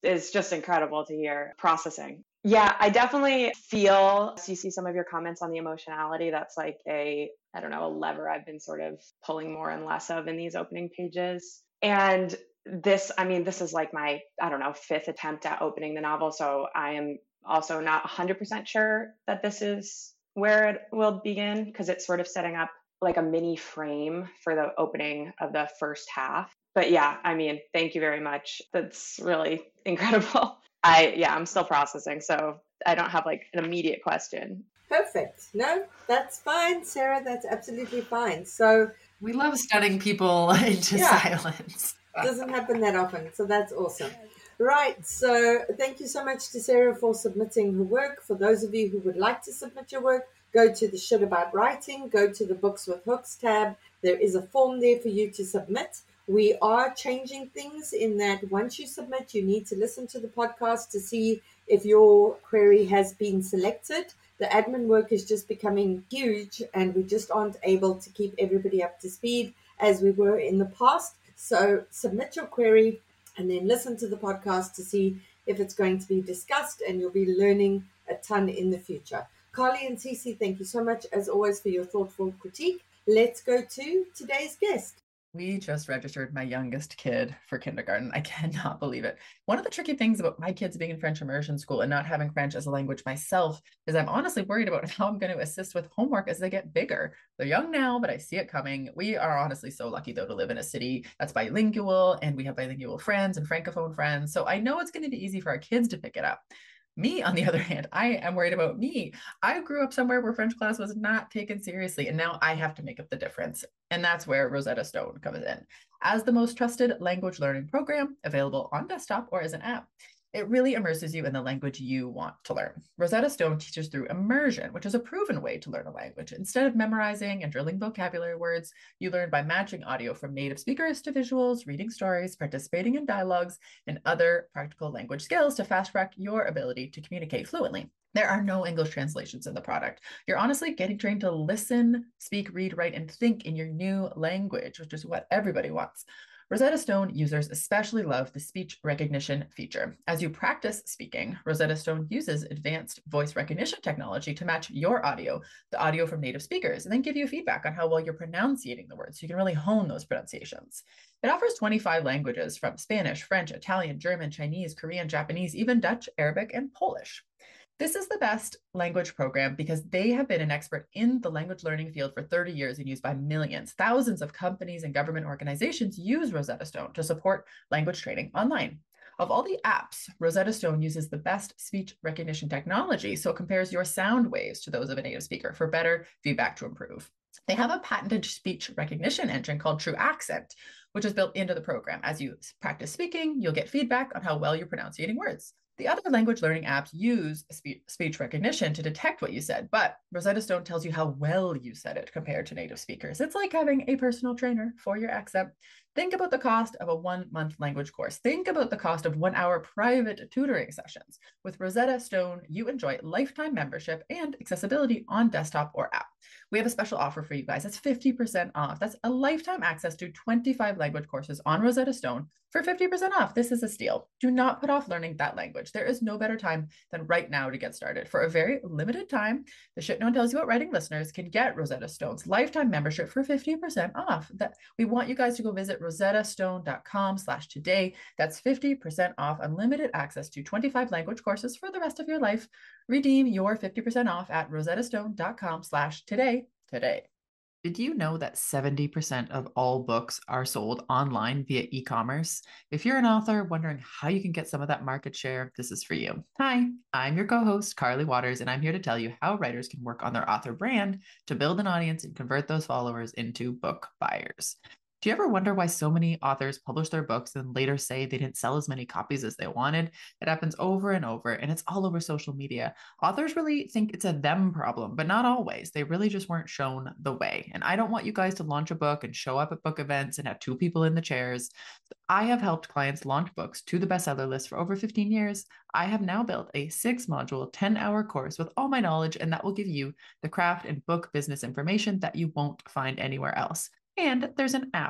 is just incredible to hear. Processing. Yeah, I definitely feel, so you see some of your comments on the emotionality. That's like a, I don't know, a lever I've been sort of pulling more and less of in these opening pages. And this, I mean, this is like my, I don't know, fifth attempt at opening the novel. So I am also not one hundred percent sure that this is where it will begin, because it's sort of setting up like a mini frame for the opening of the first half. But yeah, I mean, thank you very much. That's really incredible. I, yeah, I'm still processing, so I don't have like an immediate question. Perfect. No, that's fine, Sarah. That's absolutely fine. So we love stunning people into yeah, silence. Doesn't happen that often, so that's awesome. Right. So thank you so much to Sarah for submitting her work. For those of you who would like to submit your work, go to the Shit About Writing, go to the Books with Hooks tab. There is a form there for you to submit. We are changing things in that once you submit, you need to listen to the podcast to see if your query has been selected. The admin work is just becoming huge, and we just aren't able to keep everybody up to speed as we were in the past. So submit your query and then listen to the podcast to see if it's going to be discussed, and you'll be learning a ton in the future. Carly and Cece, thank you so much, as always, for your thoughtful critique. Let's go to today's guest. We just registered my youngest kid for kindergarten. I cannot believe it. One of the tricky things about my kids being in French immersion school and not having French as a language myself is I'm honestly worried about how I'm going to assist with homework as they get bigger. They're young now, but I see it coming. We are honestly so lucky, though, to live in a city that's bilingual, and we have bilingual friends and Francophone friends. So I know it's going to be easy for our kids to pick it up. Me, on the other hand, I am worried about me. I grew up somewhere where French class was not taken seriously, and now I have to make up the difference. And that's where Rosetta Stone comes in. As the most trusted language learning program available on desktop or as an app, it really immerses you in the language you want to learn. Rosetta Stone teaches through immersion, which is a proven way to learn a language. Instead of memorizing and drilling vocabulary words, you learn by matching audio from native speakers to visuals, reading stories, participating in dialogues, and other practical language skills to fast-track your ability to communicate fluently. There are no English translations in the product. You're honestly getting trained to listen, speak, read, write, and think in your new language, which is what everybody wants. Rosetta Stone users especially love the speech recognition feature. As you practice speaking, Rosetta Stone uses advanced voice recognition technology to match your audio, the audio from native speakers, and then give you feedback on how well you're pronunciating the words so you can really hone those pronunciations. It offers twenty-five languages from Spanish, French, Italian, German, Chinese, Korean, Japanese, even Dutch, Arabic, and Polish. This is the best language program because they have been an expert in the language learning field for thirty years and used by millions. Thousands of companies and government organizations use Rosetta Stone to support language training online. Of all the apps, Rosetta Stone uses the best speech recognition technology, so it compares your sound waves to those of a native speaker for better feedback to improve. They have a patented speech recognition engine called True Accent, which is built into the program. As you practice speaking, you'll get feedback on how well you're pronouncing words. The other language learning apps use spe- speech recognition to detect what you said, but Rosetta Stone tells you how well you said it compared to native speakers. It's like having a personal trainer for your accent. Think about the cost of a one-month language course. Think about the cost of one-hour private tutoring sessions. With Rosetta Stone, you enjoy lifetime membership and accessibility on desktop or app. We have a special offer for you guys. That's fifty percent off. That's a lifetime access to twenty-five language courses on Rosetta Stone for fifty percent off. This is a steal. Do not put off learning that language. There is no better time than right now to get started. For a very limited time, the Shit No One Tells You About Writing listeners can get Rosetta Stone's lifetime membership for fifty percent off. That we want you guys to go visit rosettastone.com slash today. That's fifty percent off unlimited access to twenty-five language courses for the rest of your life. Redeem your fifty percent off at rosettastone.com slash today today. Did you know that seventy percent of all books are sold online via e-commerce? If you're an author wondering how you can get some of that market share, this is for you. Hi, I'm your co-host, Carly Waters, and I'm here to tell you how writers can work on their author brand to build an audience and convert those followers into book buyers. Do you ever wonder why so many authors publish their books and later say they didn't sell as many copies as they wanted? It happens over and over, and it's all over social media. Authors really think it's a them problem, but not always. They really just weren't shown the way. And I don't want you guys to launch a book and show up at book events and have two people in the chairs. I have helped clients launch books to the bestseller list for over fifteen years. I have now built a six-module, ten-hour course with all my knowledge, and that will give you the craft and book business information that you won't find anywhere else. And there's an app.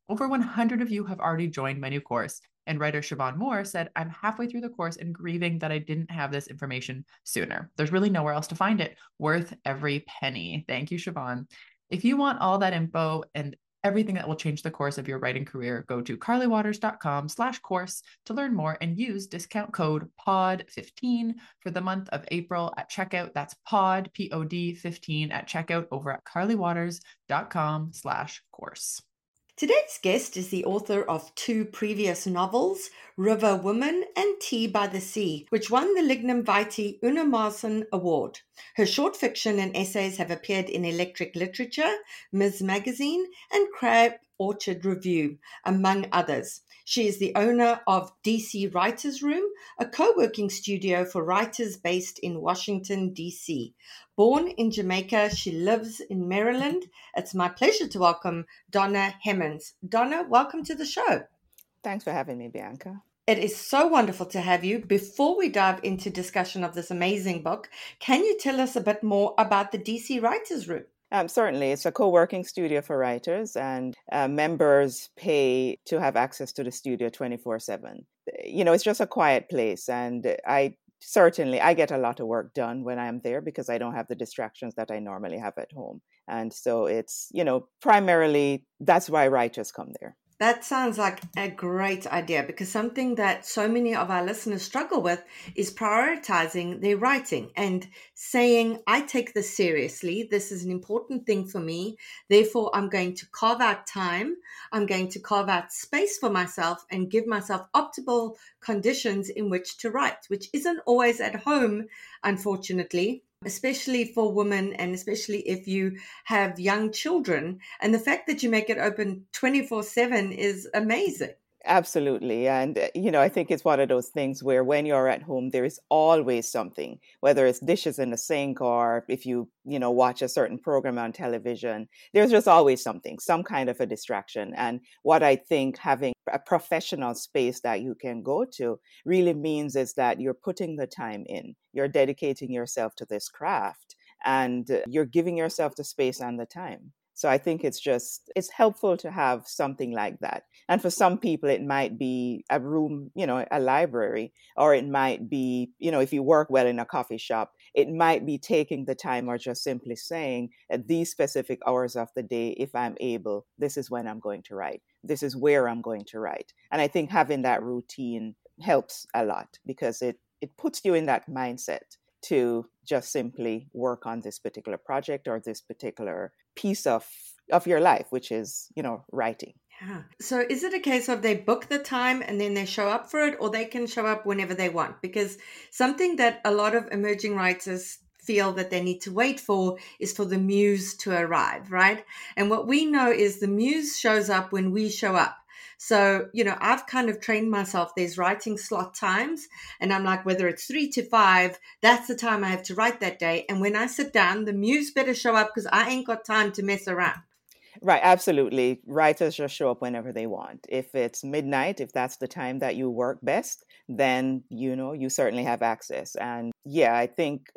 Over one hundred of you have already joined my new course, and writer Siobhan Moore said, I'm halfway through the course and grieving that I didn't have this information sooner. There's really nowhere else to find it. Worth every penny. Thank you, Siobhan. If you want all that info and everything that will change the course of your writing career, go to carlywaters.com slash course to learn more and use discount code P O D fifteen for the month of April at checkout. That's pod, P O D fifteen at checkout over at carlywaters.com slash course. Today's guest is the author of two previous novels, River Woman and Tea by the Sea, which won the Lignum Vitae Una Marson Award. Her short fiction and essays have appeared in Electric Literature, Miz Magazine, and Crab Orchard Review, among others. She is the owner of D C Writers Room, a co-working studio for writers based in Washington, D C. Born in Jamaica, she lives in Maryland. It's my pleasure to welcome Donna Hemmons. Donna, welcome to the show. Thanks for having me, Bianca. It is so wonderful to have you. Before we dive into discussion of this amazing book, can you tell us a bit more about the D C Writers Room? Um, certainly. It's a co-working studio for writers, and uh, members pay to have access to the studio twenty-four seven. You know, it's just a quiet place, and I certainly, I get a lot of work done when I'm there because I don't have the distractions that I normally have at home. And so it's, you know, primarily that's why writers come there. That sounds like a great idea, because something that so many of our listeners struggle with is prioritizing their writing and saying, I take this seriously. This is an important thing for me. Therefore, I'm going to carve out time. I'm going to carve out space for myself and give myself optimal conditions in which to write, which isn't always at home, unfortunately, especially for women and especially if you have young children. And the fact that you make it open twenty-four seven is amazing. Absolutely. And, you know, I think it's one of those things where when you're at home, there is always something, whether it's dishes in the sink or if you, you know, watch a certain program on television, there's just always something, some kind of a distraction. And what I think having a professional space that you can go to really means is that you're putting the time in, you're dedicating yourself to this craft, and you're giving yourself the space and the time. So I think it's just, it's helpful to have something like that. And for some people, it might be a room, you know, a library, or it might be, you know, if you work well in a coffee shop, it might be taking the time or just simply saying at these specific hours of the day, if I'm able, this is when I'm going to write. This is where I'm going to write. And I think having that routine helps a lot because it, it puts you in that mindset to just simply work on this particular project or this particular piece of, of your life, which is, you know, writing. Yeah. So is it a case of they book the time and then they show up for it, or they can show up whenever they want? Because something that a lot of emerging writers feel that they need to wait for is for the muse to arrive, right? And what we know is the muse shows up when we show up. So, you know, I've kind of trained myself. There's writing slot times, and I'm like, whether it's three to five, that's the time I have to write that day. And when I sit down, the muse better show up because I ain't got time to mess around. Right, absolutely. Writers just show up whenever they want. If it's midnight, if that's the time that you work best, then, you know, you certainly have access. And yeah, I think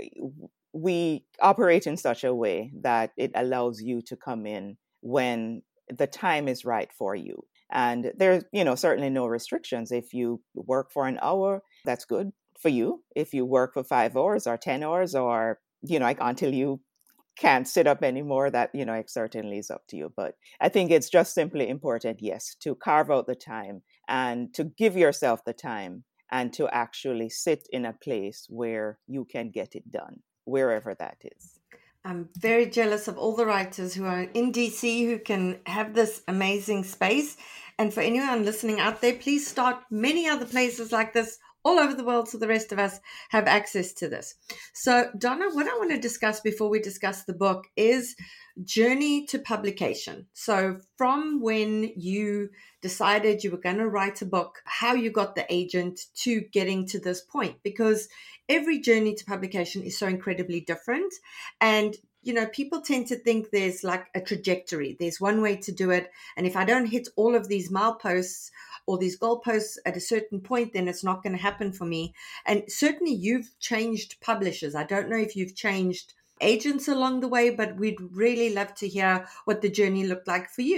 we operate in such a way that it allows you to come in when the time is right for you. And there's, you know, certainly no restrictions. If you work for an hour, that's good for you. If you work for five hours or ten hours or, you know, like until you can't sit up anymore, that, you know, it certainly is up to you. But I think it's just simply important, yes, to carve out the time and to give yourself the time and to actually sit in a place where you can get it done, wherever that is. I'm very jealous of all the writers who are in D C who can have this amazing space. And for anyone listening out there, please start many other places like this all over the world so the rest of us have access to this. So, Donna, what I want to discuss before we discuss the book is journey to publication. So from when you decided you were going to write a book, how you got the agent to getting to this point, because every journey to publication is so incredibly different. And you know, people tend to think there's like a trajectory. There's one way to do it. And if I don't hit all of these mileposts or these goalposts at a certain point, then it's not going to happen for me. And certainly you've changed publishers. I don't know if you've changed agents along the way, but we'd really love to hear what the journey looked like for you.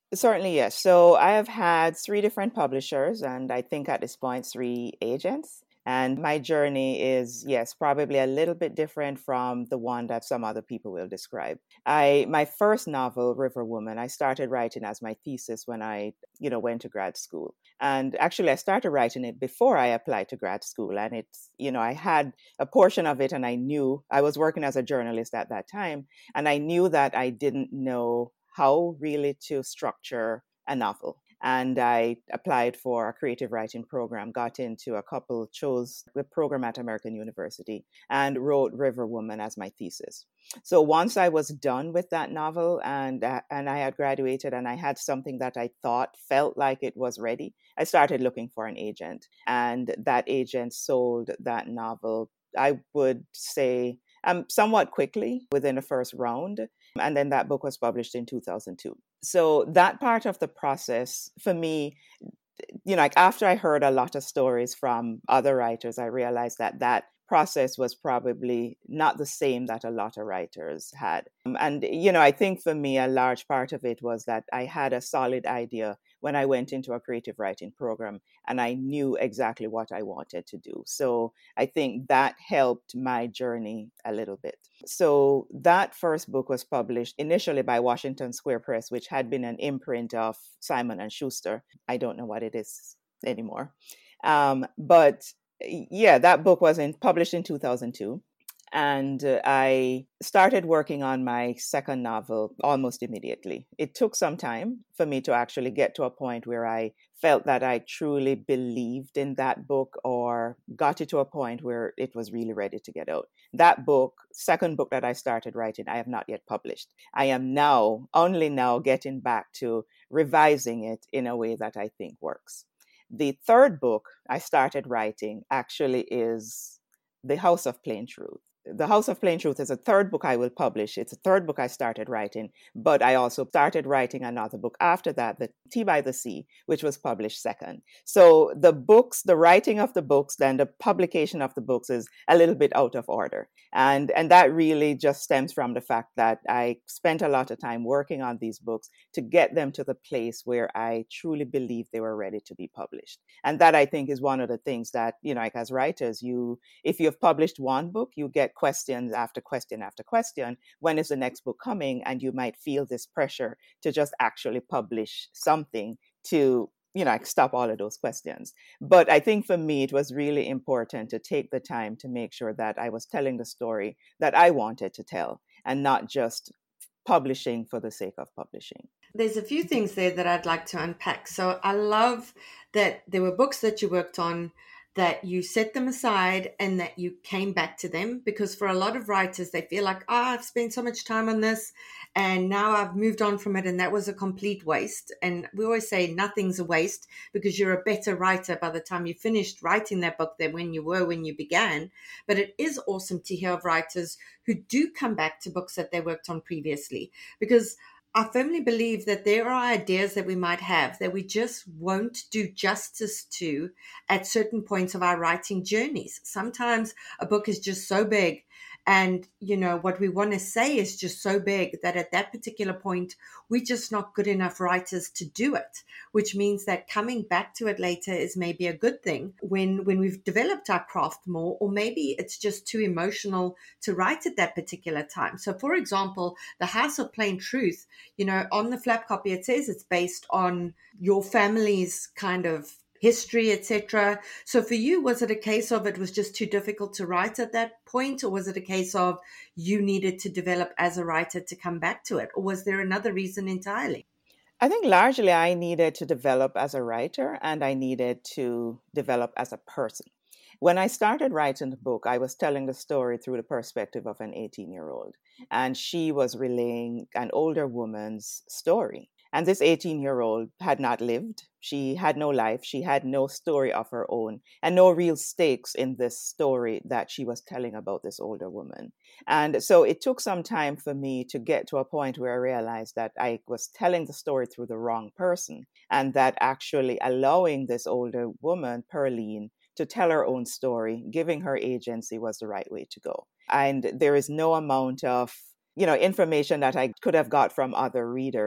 Certainly, yes. So I have had three different publishers, and I think at this point, three agents. And my journey is, yes, probably a little bit different from the one that some other people will describe. I my first novel, River Woman, I started writing as my thesis when I, you know, went to grad school. And actually, I started writing it before I applied to grad school. And it's, you know, I had a portion of it, and I knew I was working as a journalist at that time, and I knew that I didn't know how really to structure a novel. And I applied for a creative writing program, got into a couple, chose the program at American University, and wrote River Woman as my thesis. So once I was done with that novel, and uh, and I had graduated, and I had something that I thought felt like it was ready, I started looking for an agent. And that agent sold that novel, I would say, um, somewhat quickly within the first round. And then that book was published in two thousand two. So that part of the process for me, you know, like after I heard a lot of stories from other writers, I realized that that process was probably not the same that a lot of writers had. Um, and, you know, I think for me, a large part of it was that I had a solid idea when I went into a creative writing program, and I knew exactly what I wanted to do. So I think that helped my journey a little bit. So that first book was published initially by Washington Square Press, which had been an imprint of Simon and Schuster. I don't know what it is anymore. Um, but yeah, that book was in, published in two thousand two. And uh, I started working on my second novel almost immediately. It took some time for me to actually get to a point where I felt that I truly believed in that book, or got it to a point where it was really ready to get out. That book, second book that I started writing, I have not yet published. I am now, only now, getting back to revising it in a way that I think works. The third book I started writing actually is The House of Plain Truth. The House of Plain Truth is a third book I will publish. It's a third book I started writing, but I also started writing another book after that, The Tea by the Sea, which was published second. So the books, the writing of the books, then the publication of the books is a little bit out of order. And, and that really just stems from the fact that I spent a lot of time working on these books to get them to the place where I truly believe they were ready to be published. And that, I think, is one of the things that, you know, like as writers, you, if you've published one book, you get questions after question after question. When is the next book coming? And you might feel this pressure to just actually publish something to, you know, like stop all of those questions. But I think for me, it was really important to take the time to make sure that I was telling the story that I wanted to tell, and not just publishing for the sake of publishing. There's a few things there that I'd like to unpack. So I love that there were books that you worked on, that you set them aside and that you came back to them, because for a lot of writers, they feel like, oh, I've spent so much time on this and now I've moved on from it, and that was a complete waste. And we always say nothing's a waste, because you're a better writer by the time you finished writing that book than when you were when you began. But it is awesome to hear of writers who do come back to books that they worked on previously, because I firmly believe that there are ideas that we might have that we just won't do justice to at certain points of our writing journeys. Sometimes a book is just so big, and, you know, what we want to say is just so big that at that particular point, we're just not good enough writers to do it, which means that coming back to it later is maybe a good thing when, when we've developed our craft more, or maybe it's just too emotional to write at that particular time. So, for example, The House of Plain Truth, you know, on the flap copy, it says it's based on your family's kind of history, et cetera. So for you, was it a case of it was just too difficult to write at that point, or was it a case of you needed to develop as a writer to come back to it, or was there another reason entirely? I think largely I needed to develop as a writer, and I needed to develop as a person. When I started writing the book, I was telling the story through the perspective of an eighteen-year-old, and she was relaying an older woman's story. And this eighteen-year-old had not lived. She had no life. She had no story of her own, and no real stakes in this story that she was telling about this older woman. And so it took some time for me to get to a point where I realized that I was telling the story through the wrong person, and that actually allowing this older woman, Pearline, to tell her own story, giving her agency, was the right way to go. And there is no amount of, you know, information that I could have got from other readers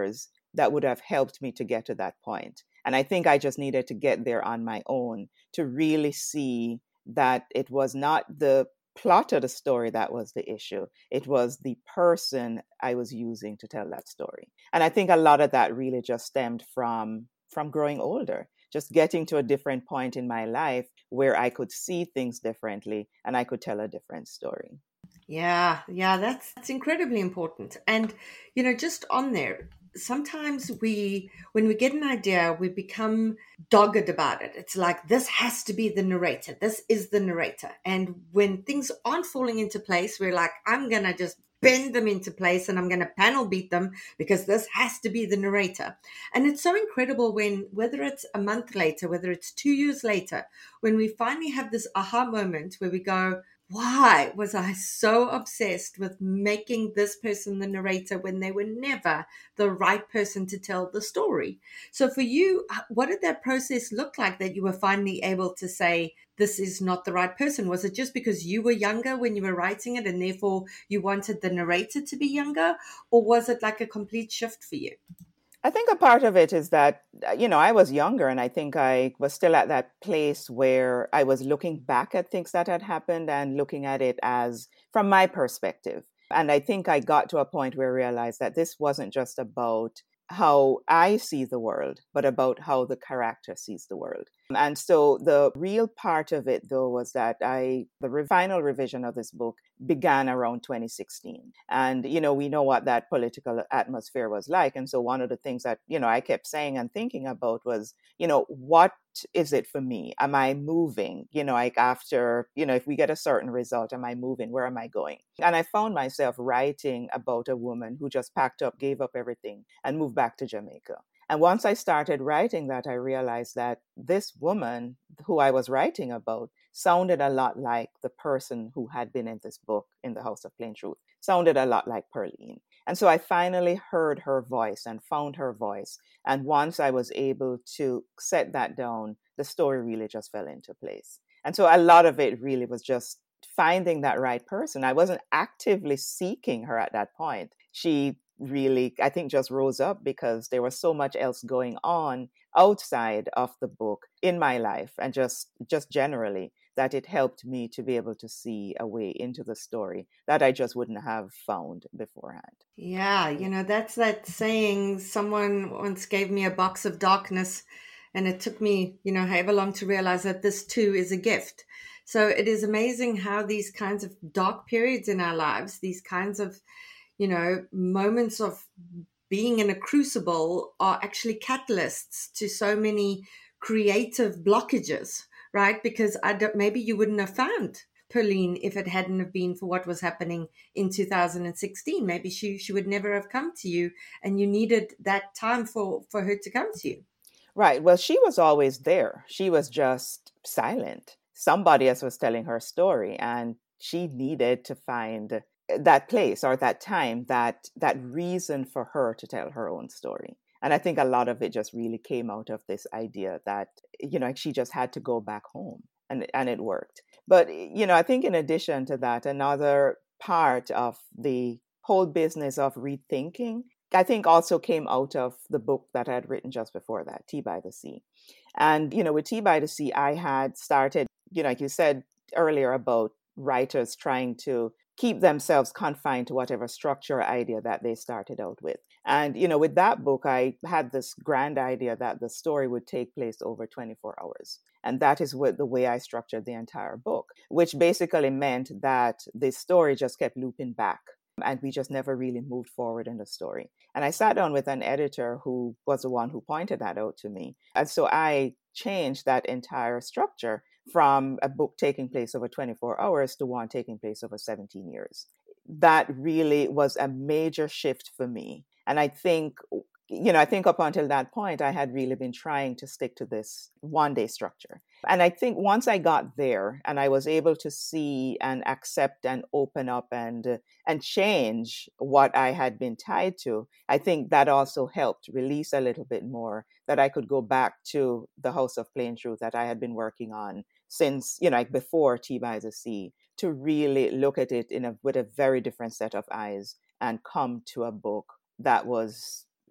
that would have helped me to get to that point. And I think I just needed to get there on my own to really see that it was not the plot of the story that was the issue. It was the person I was using to tell that story. And I think a lot of that really just stemmed from from growing older, just getting to a different point in my life where I could see things differently and I could tell a different story. Yeah, yeah, that's that's incredibly important. And, you know, just on there, sometimes we, when we get an idea, we become dogged about it. It's like, this has to be the narrator. This is the narrator. And when things aren't falling into place, we're like, I'm going to just bend them into place and I'm going to panel beat them because this has to be the narrator. And it's so incredible when, whether it's a month later, whether it's two years later, when we finally have this aha moment where we go, why was I so obsessed with making this person the narrator when they were never the right person to tell the story? So for you, what did that process look like that you were finally able to say, this is not the right person? Was it just because you were younger when you were writing it and therefore you wanted the narrator to be younger? Or was it like a complete shift for you? I think a part of it is that, you know, I was younger and I think I was still at that place where I was looking back at things that had happened and looking at it as from my perspective. And I think I got to a point where I realized that this wasn't just about how I see the world, but about how the character sees the world. And so the real part of it, though, was that I, the re- final revision of this book began around twenty sixteen. And, you know, we know what that political atmosphere was like. And so one of the things that, you know, I kept saying and thinking about was, you know, what is it for me? Am I moving? You know, like after, you know, if we get a certain result, am I moving? Where am I going? And I found myself writing about a woman who just packed up, gave up everything and moved back to Jamaica. And once I started writing that, I realized that this woman who I was writing about sounded a lot like the person who had been in this book, In the House of Plain Truth, sounded a lot like Pearline. And so I finally heard her voice and found her voice. And once I was able to set that down, the story really just fell into place. And so a lot of it really was just finding that right person. I wasn't actively seeking her at that point. She really, I think, just rose up because there was so much else going on outside of the book in my life and just just generally that it helped me to be able to see a way into the story that I just wouldn't have found beforehand. Yeah, you know, that's that saying, someone once gave me a box of darkness and it took me, you know, however long to realize that this too is a gift. So it is amazing how these kinds of dark periods in our lives, these kinds of, you know, moments of being in a crucible are actually catalysts to so many creative blockages, right? Because I don't, maybe you wouldn't have found Pearline if it hadn't have been for what was happening in two thousand sixteen. Maybe she, she would never have come to you and you needed that time for, for her to come to you. Right. Well, she was always there. She was just silent. Somebody else was telling her story and she needed to find that place or that time, that that reason for her to tell her own story. And I think a lot of it just really came out of this idea that, you know, she just had to go back home and, and it worked. But, you know, I think in addition to that, another part of the whole business of rethinking, I think also came out of the book that I had written just before that, Tea by the Sea. And, you know, with Tea by the Sea, I had started, you know, like you said earlier about writers trying to keep themselves confined to whatever structure or idea that they started out with. And, you know, with that book, I had this grand idea that the story would take place over twenty-four hours. And that is what the way I structured the entire book, which basically meant that the story just kept looping back. And we just never really moved forward in the story. And I sat down with an editor who was the one who pointed that out to me. And so I changed that entire structure from a book taking place over twenty-four hours to one taking place over seventeen years. That really was a major shift for me. And I think, you know, I think up until that point, I had really been trying to stick to this one day structure. And I think once I got there and I was able to see and accept and open up and and change what I had been tied to, I think that also helped release a little bit more, that I could go back to the House of Plain Truth that I had been working on since, you know, like before Tea by the Sea, to really look at it in a with a very different set of eyes and come to a book that was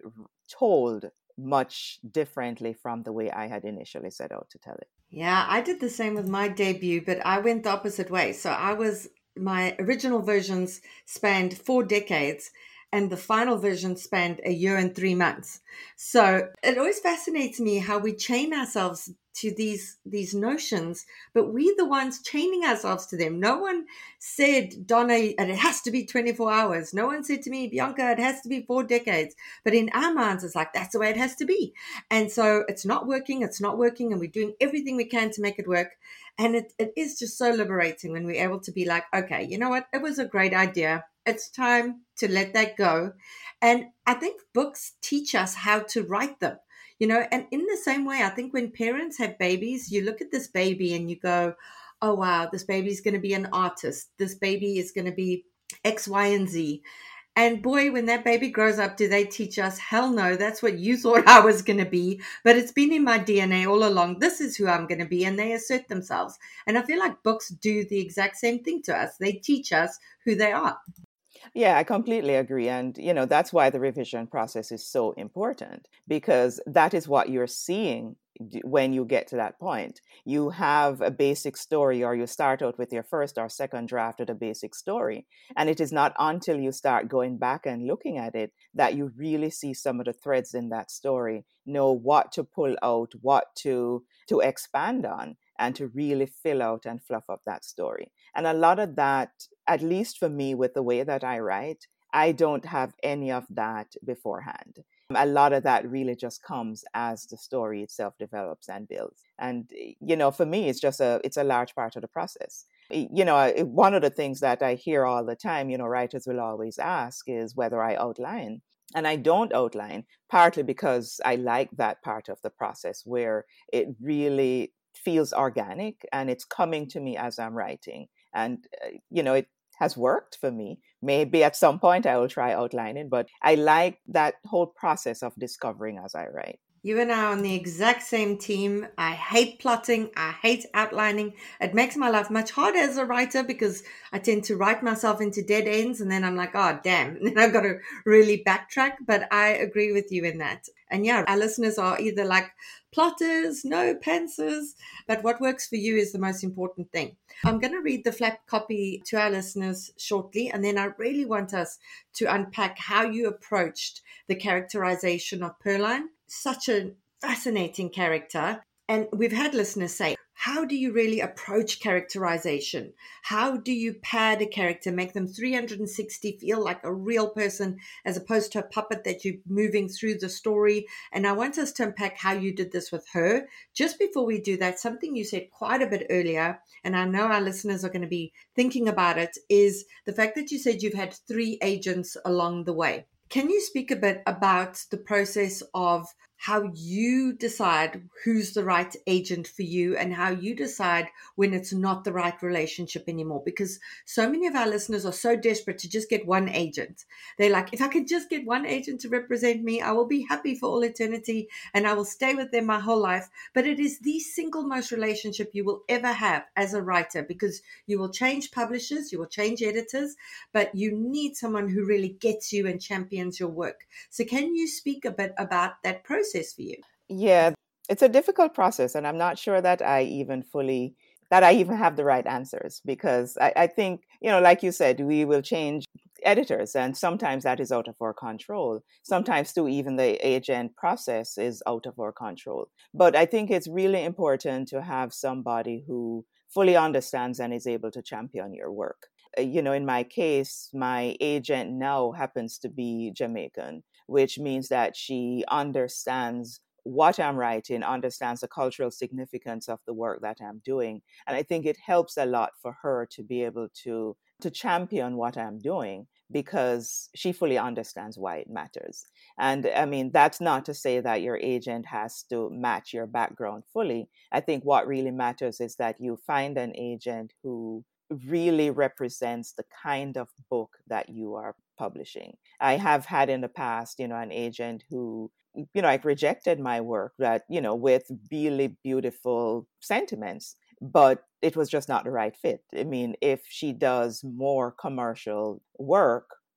told much differently from the way I had initially set out to tell it. Yeah, I did the same with my debut, but I went the opposite way. So I was, my original versions spanned four decades, and the final version spanned a year and three months. So it always fascinates me how we chain ourselves to these these notions, but we're the ones chaining ourselves to them. No one said, Donna, it has to be twenty-four hours. No one said to me, Bianca, it has to be four decades. But in our minds, it's like, that's the way it has to be. And so it's not working, it's not working, and we're doing everything we can to make it work. And it, it is just so liberating when we're able to be like, okay, you know what? It was a great idea. It's time to let that go. And I think books teach us how to write them, you know, and in the same way, I think when parents have babies, you look at this baby and you go, oh, wow, this baby is going to be an artist. This baby is going to be X, Y, and Z. And boy, when that baby grows up, do they teach us, hell no, that's what you thought I was going to be. But it's been in my D N A all along. This is who I'm going to be. And they assert themselves. And I feel like books do the exact same thing to us. They teach us who they are. Yeah, I completely agree. And, you know, that's why the revision process is so important, because that is what you're seeing when you get to that point. You have a basic story, or you start out with your first or second draft of the basic story. And it is not until you start going back and looking at it that you really see some of the threads in that story, know what to pull out, what to, to expand on, and to really fill out and fluff up that story. And a lot of that, at least for me, with the way that I write, I don't have any of that beforehand. A lot of that really just comes as the story itself develops and builds. And, you know, for me, it's just a, it's a large part of the process. You know, one of the things that I hear all the time, you know, writers will always ask is whether I outline. And I don't outline, partly because I like that part of the process where it really feels organic and it's coming to me as I'm writing. And, uh, you know, it has worked for me. Maybe at some point I will try outlining, but I like that whole process of discovering as I write. You and I are on the exact same team. I hate plotting. I hate outlining. It makes my life much harder as a writer because I tend to write myself into dead ends and then I'm like, oh, damn. And then I've got to really backtrack. But I agree with you in that. And yeah, our listeners are either like plotters, no pantsers, but what works for you is the most important thing. I'm going to read the flap copy to our listeners shortly. And then I really want us to unpack how you approached the characterization of Pearline. Such a fascinating character. And we've had listeners say, how do you really approach characterization? How do you pad a character, make them three hundred sixty feel like a real person as opposed to a puppet that you're moving through the story? And I want us to unpack how you did this with her. Just before we do that, something you said quite a bit earlier, and I know our listeners are going to be thinking about it, is the fact that you said you've had three agents along the way. Can you speak a bit about the process of how you decide who's the right agent for you and how you decide when it's not the right relationship anymore? Because so many of our listeners are so desperate to just get one agent. They're like, if I could just get one agent to represent me, I will be happy for all eternity and I will stay with them my whole life. But it is the single most relationship you will ever have as a writer, because you will change publishers, you will change editors, but you need someone who really gets you and champions your work. So can you speak a bit about that process for you? Yeah, it's a difficult process, and I'm not sure that I even fully, that I even have the right answers, because I, I think, you know, like you said, we will change editors, and sometimes that is out of our control. Sometimes too, even the agent process is out of our control. But I think it's really important to have somebody who fully understands and is able to champion your work. You know, in my case, my agent now happens to be Jamaican, which means that she understands what I'm writing, understands the cultural significance of the work that I'm doing. And I think it helps a lot for her to be able to, to champion what I'm doing, because she fully understands why it matters. And I mean, that's not to say that your agent has to match your background fully. I think what really matters is that you find an agent who really represents the kind of book that you are publishing. I have had in the past, you know, an agent who, you know, like rejected my work that, you know, with really beautiful sentiments, but it was just not the right fit. I mean, if she does more commercial work,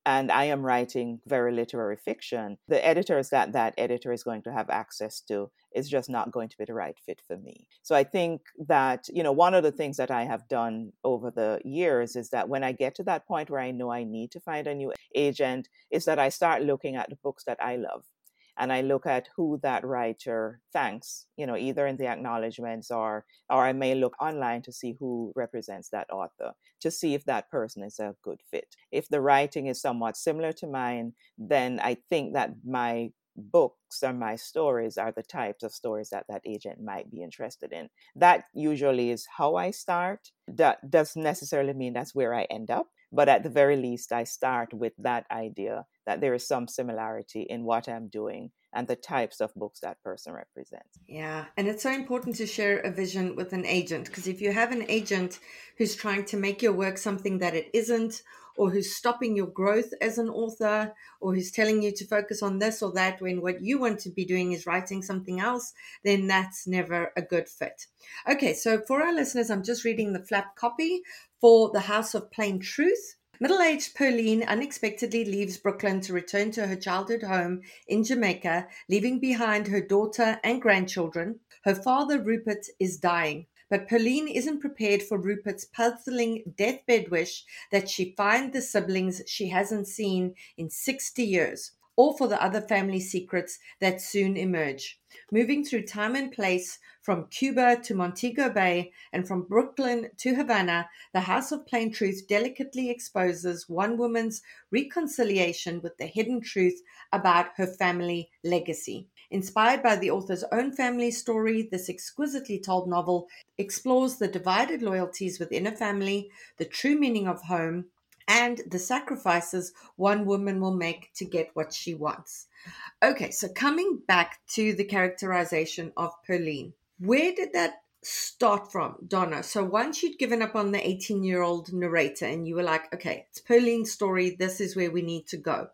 and I am writing very literary fiction, the editors that that editor is going to have access to is just not going to be the right fit for me. So I think that, you know, one of the things that I have done over the years is that when I get to that point where I know I need to find a new agent, is that I start looking at the books that I love. And I look at who that writer thanks, you know, either in the acknowledgments or or I may look online to see who represents that author, to see if that person is a good fit. If the writing is somewhat similar to mine, then I think that my books or my stories are the types of stories that that agent might be interested in. That usually is how I start. That doesn't necessarily mean that's where I end up. But at the very least, I start with that idea that there is some similarity in what I'm doing and the types of books that person represents. Yeah, and it's so important to share a vision with an agent, because if you have an agent who's trying to make your work something that it isn't, or who's stopping your growth as an author, or who's telling you to focus on this or that when what you want to be doing is writing something else, then that's never a good fit. Okay, so for our listeners, I'm just reading the flap copy for The House of Plain Truth. Middle-aged Pearline unexpectedly leaves Brooklyn to return to her childhood home in Jamaica, leaving behind her daughter and grandchildren. Her father, Rupert, is dying, but Pearline isn't prepared for Rupert's puzzling deathbed wish that she find the siblings she hasn't seen in sixty years, or for the other family secrets that soon emerge. Moving through time and place, from Cuba to Montego Bay and from Brooklyn to Havana, The House of Plain Truth delicately exposes one woman's reconciliation with the hidden truth about her family legacy. Inspired by the author's own family story, this exquisitely told novel explores the divided loyalties within a family, the true meaning of home, and the sacrifices one woman will make to get what she wants. Okay, so coming back to the characterization of Pearline, where did that start from, Donna? So once you'd given up on the eighteen-year-old narrator and you were like, okay, it's Pearline's story, this is where we need to go.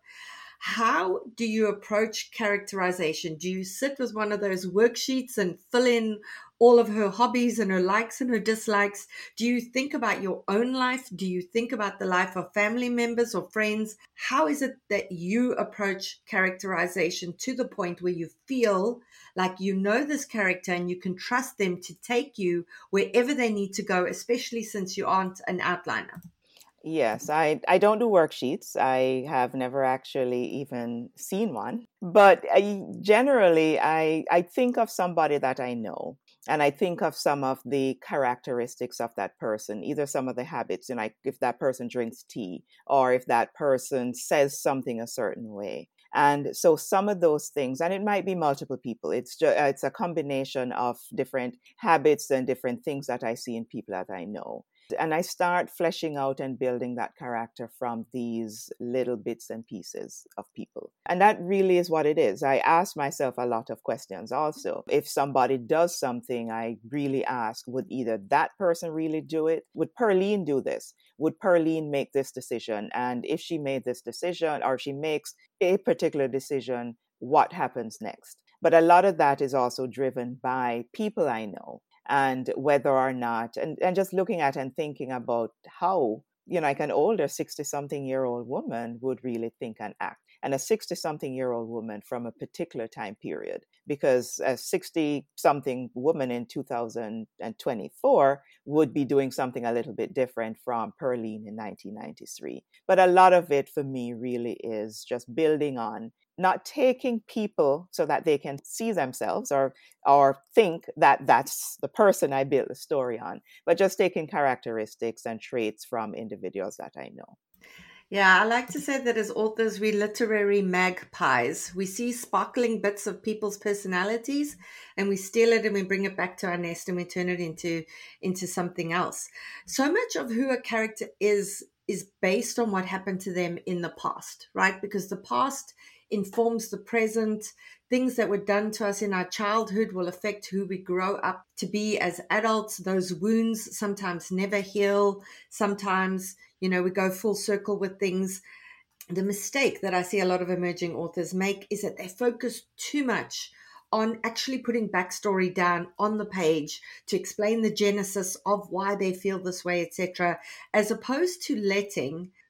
How do you approach characterization? Do you sit with one of those worksheets and fill in all of her hobbies and her likes and her dislikes? Do you think about your own life? Do you think about the life of family members or friends? How is it that you approach characterization to the point where you feel like you know this character and you can trust them to take you wherever they need to go, especially since you aren't an outliner? Yes, I, I don't do worksheets. I have never actually even seen one. But I, generally, I, I think of somebody that I know. And I think of some of the characteristics of that person, either some of the habits, you know, like if that person drinks tea or if that person says something a certain way. And so some of those things, and it might be multiple people, it's just, it's a combination of different habits and different things that I see in people that I know. And I start fleshing out and building that character from these little bits and pieces of people. And that really is what it is. I ask myself a lot of questions also. If somebody does something, I really ask, would either that person really do it? Would Pearline do this? Would Pearline make this decision? And if she made this decision or she makes a particular decision, what happens next? But a lot of that is also driven by people I know. And whether or not, and, and just looking at and thinking about how, you know, like an older sixty-something-year-old woman would really think and act. And a sixty-something-year-old woman from a particular time period. Because a sixty-something woman in two thousand twenty-four would be doing something a little bit different from Pearline in nineteen ninety-three. But a lot of it for me really is just building on not taking people so that they can see themselves or or think that that's the person I built the story on, but just taking characteristics and traits from individuals that I know. Yeah, I like to say that as authors, we're literary magpies. We see sparkling bits of people's personalities and we steal it and we bring it back to our nest and we turn it into, into something else. So much of who a character is, is based on what happened to them in the past, right? Because the past informs the present. Things that were done to us in our childhood will affect who we grow up to be as adults. Those wounds sometimes never heal. Sometimes, you know, we go full circle with things. The mistake that I see a lot of emerging authors make is that they focus too much on actually putting backstory down on the page to explain the genesis of why they feel this way, et cetera, as opposed to letting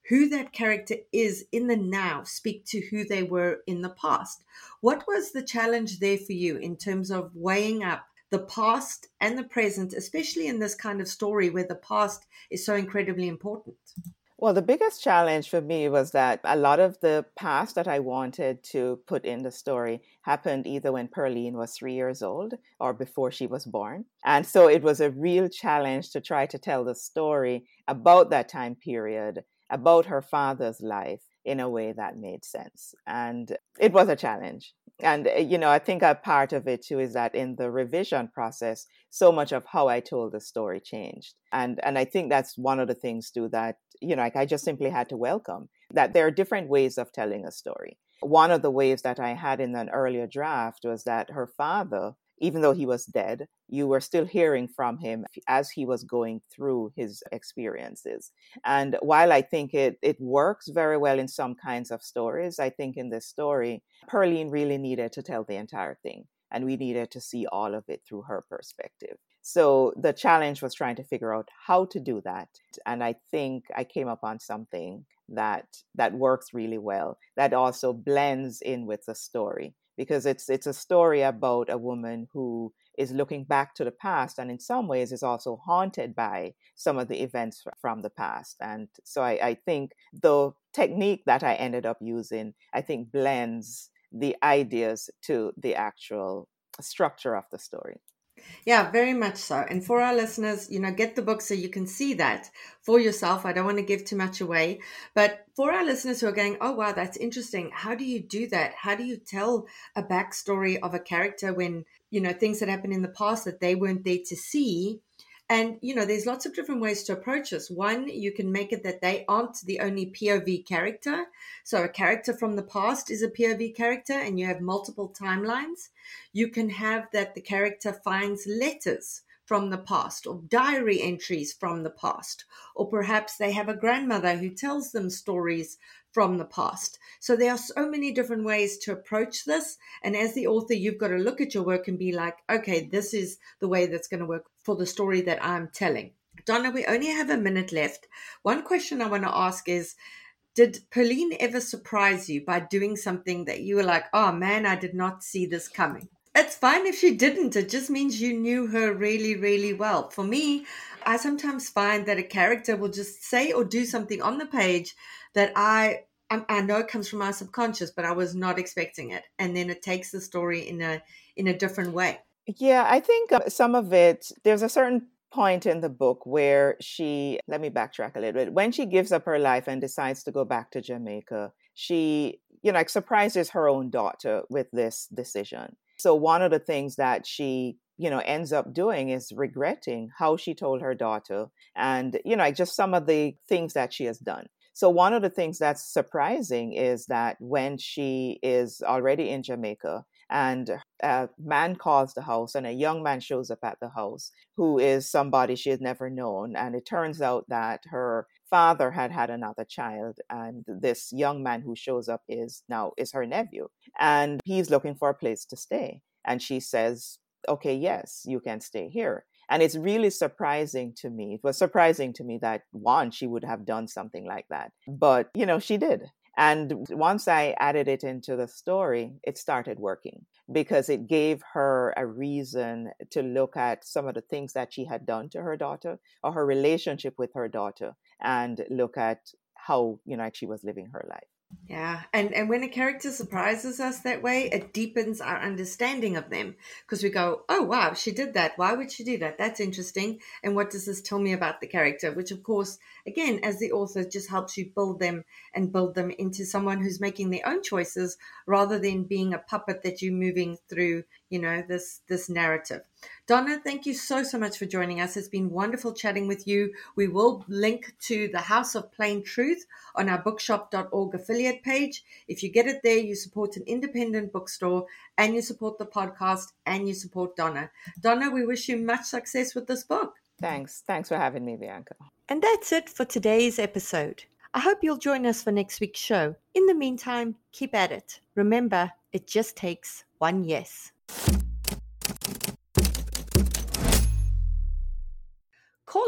who that character is in the now speak to who they were in the past. What was the challenge there for you in terms of weighing up the past and the present, especially in this kind of story where the past is so incredibly important? Well, the biggest challenge for me was that a lot of the past that I wanted to put in the story happened either when Pearline was three years old or before she was born. And so it was a real challenge to try to tell the story about that time period, about her father's life in a way that made sense. And it was a challenge. And, you know, I think a part of it too is that in the revision process, so much of how I told the story changed. And and I think that's one of the things too that, you know, like I just simply had to welcome that there are different ways of telling a story. One of the ways that I had in an earlier draft was that her father, even though he was dead, you were still hearing from him as he was going through his experiences. And while I think it, it works very well in some kinds of stories, I think in this story, Pearline really needed to tell the entire thing. And we needed to see all of it through her perspective. So the challenge was trying to figure out how to do that. And I think I came upon something that that works really well, that also blends in with the story. Because it's it's a story about a woman who is looking back to the past and in some ways is also haunted by some of the events from the past. And so I, I think the technique that I ended up using, I think blends the ideas to the actual structure of the story. Yeah, very much so. And for our listeners, you know, get the book so you can see that for yourself. I don't want to give too much away, but for our listeners who are going, oh, wow, that's interesting. How do you do that? How do you tell a backstory of a character when, you know, things that happened in the past that they weren't there to see? And, you know, there's lots of different ways to approach this. One, you can make it that they aren't the only P O V character. So a character from the past is a P O V character and you have multiple timelines. You can have that the character finds letters from the past or diary entries from the past, or perhaps they have a grandmother who tells them stories from the past. So there are so many different ways to approach this. And as the author, you've got to look at your work and be like, okay, this is the way that's going to work for the story that I'm telling. Donna, we only have a minute left. One question I want to ask is, did Pearline ever surprise you by doing something that you were like, oh man, I did not see this coming? It's fine if she didn't. It just means you knew her really, really well. For me, I sometimes find that a character will just say or do something on the page that I I know it comes from our subconscious, but I was not expecting it. And then it takes the story in a in a different way. Yeah, I think some of it, there's a certain point in the book where she, let me backtrack a little bit. When she gives up her life and decides to go back to Jamaica, she, you know, like surprises her own daughter with this decision. So one of the things that she, you know, ends up doing is regretting how she told her daughter and, you know, like just some of the things that she has done. So one of the things that's surprising is that when she is already in Jamaica and a man calls the house and a young man shows up at the house who is somebody she had never known. And it turns out that her father had had another child. And this young man who shows up is now is her nephew. And he's looking for a place to stay. And she says, okay, yes, you can stay here. And it's really surprising to me. It was surprising to me that, one, she would have done something like that. But, you know, she did. And once I added it into the story, it started working because it gave her a reason to look at some of the things that she had done to her daughter or her relationship with her daughter and look at how, you know, like she was living her life. Yeah. And, and when a character surprises us that way, it deepens our understanding of them because we go, oh, wow, she did that. Why would she do that? That's interesting. And what does this tell me about the character? Which, of course, again, as the author, just helps you build them and build them into someone who's making their own choices rather than being a puppet that you're moving through, you know, this, this narrative. Donna, thank you so, so much for joining us. It's been wonderful chatting with you. We will link to the House of Plain Truth on our bookshop dot org affiliate page. If you get it there, you support an independent bookstore and you support the podcast and you support Donna. Donna, we wish you much success with this book. Thanks. Thanks for having me, Bianca. And that's it for today's episode. I hope you'll join us for next week's show. In the meantime, keep at it. Remember, it just takes one yes. Call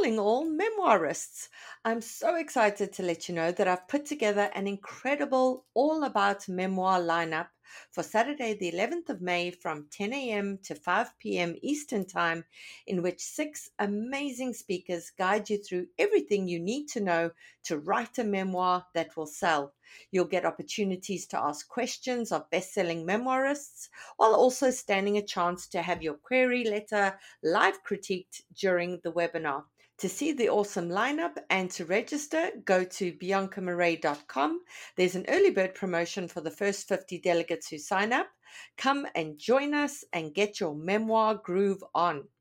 calling all memoirists. I'm so excited to let you know that I've put together an incredible all about memoir lineup for Saturday, the eleventh of May from ten a.m. to five p.m. Eastern Time, in which six amazing speakers guide you through everything you need to know to write a memoir that will sell. You'll get opportunities to ask questions of best-selling memoirists, while also standing a chance to have your query letter live critiqued during the webinar. To see the awesome lineup and to register, go to bianca marais dot com. There's an early bird promotion for the first fifty delegates who sign up. Come and join us and get your memoir groove on.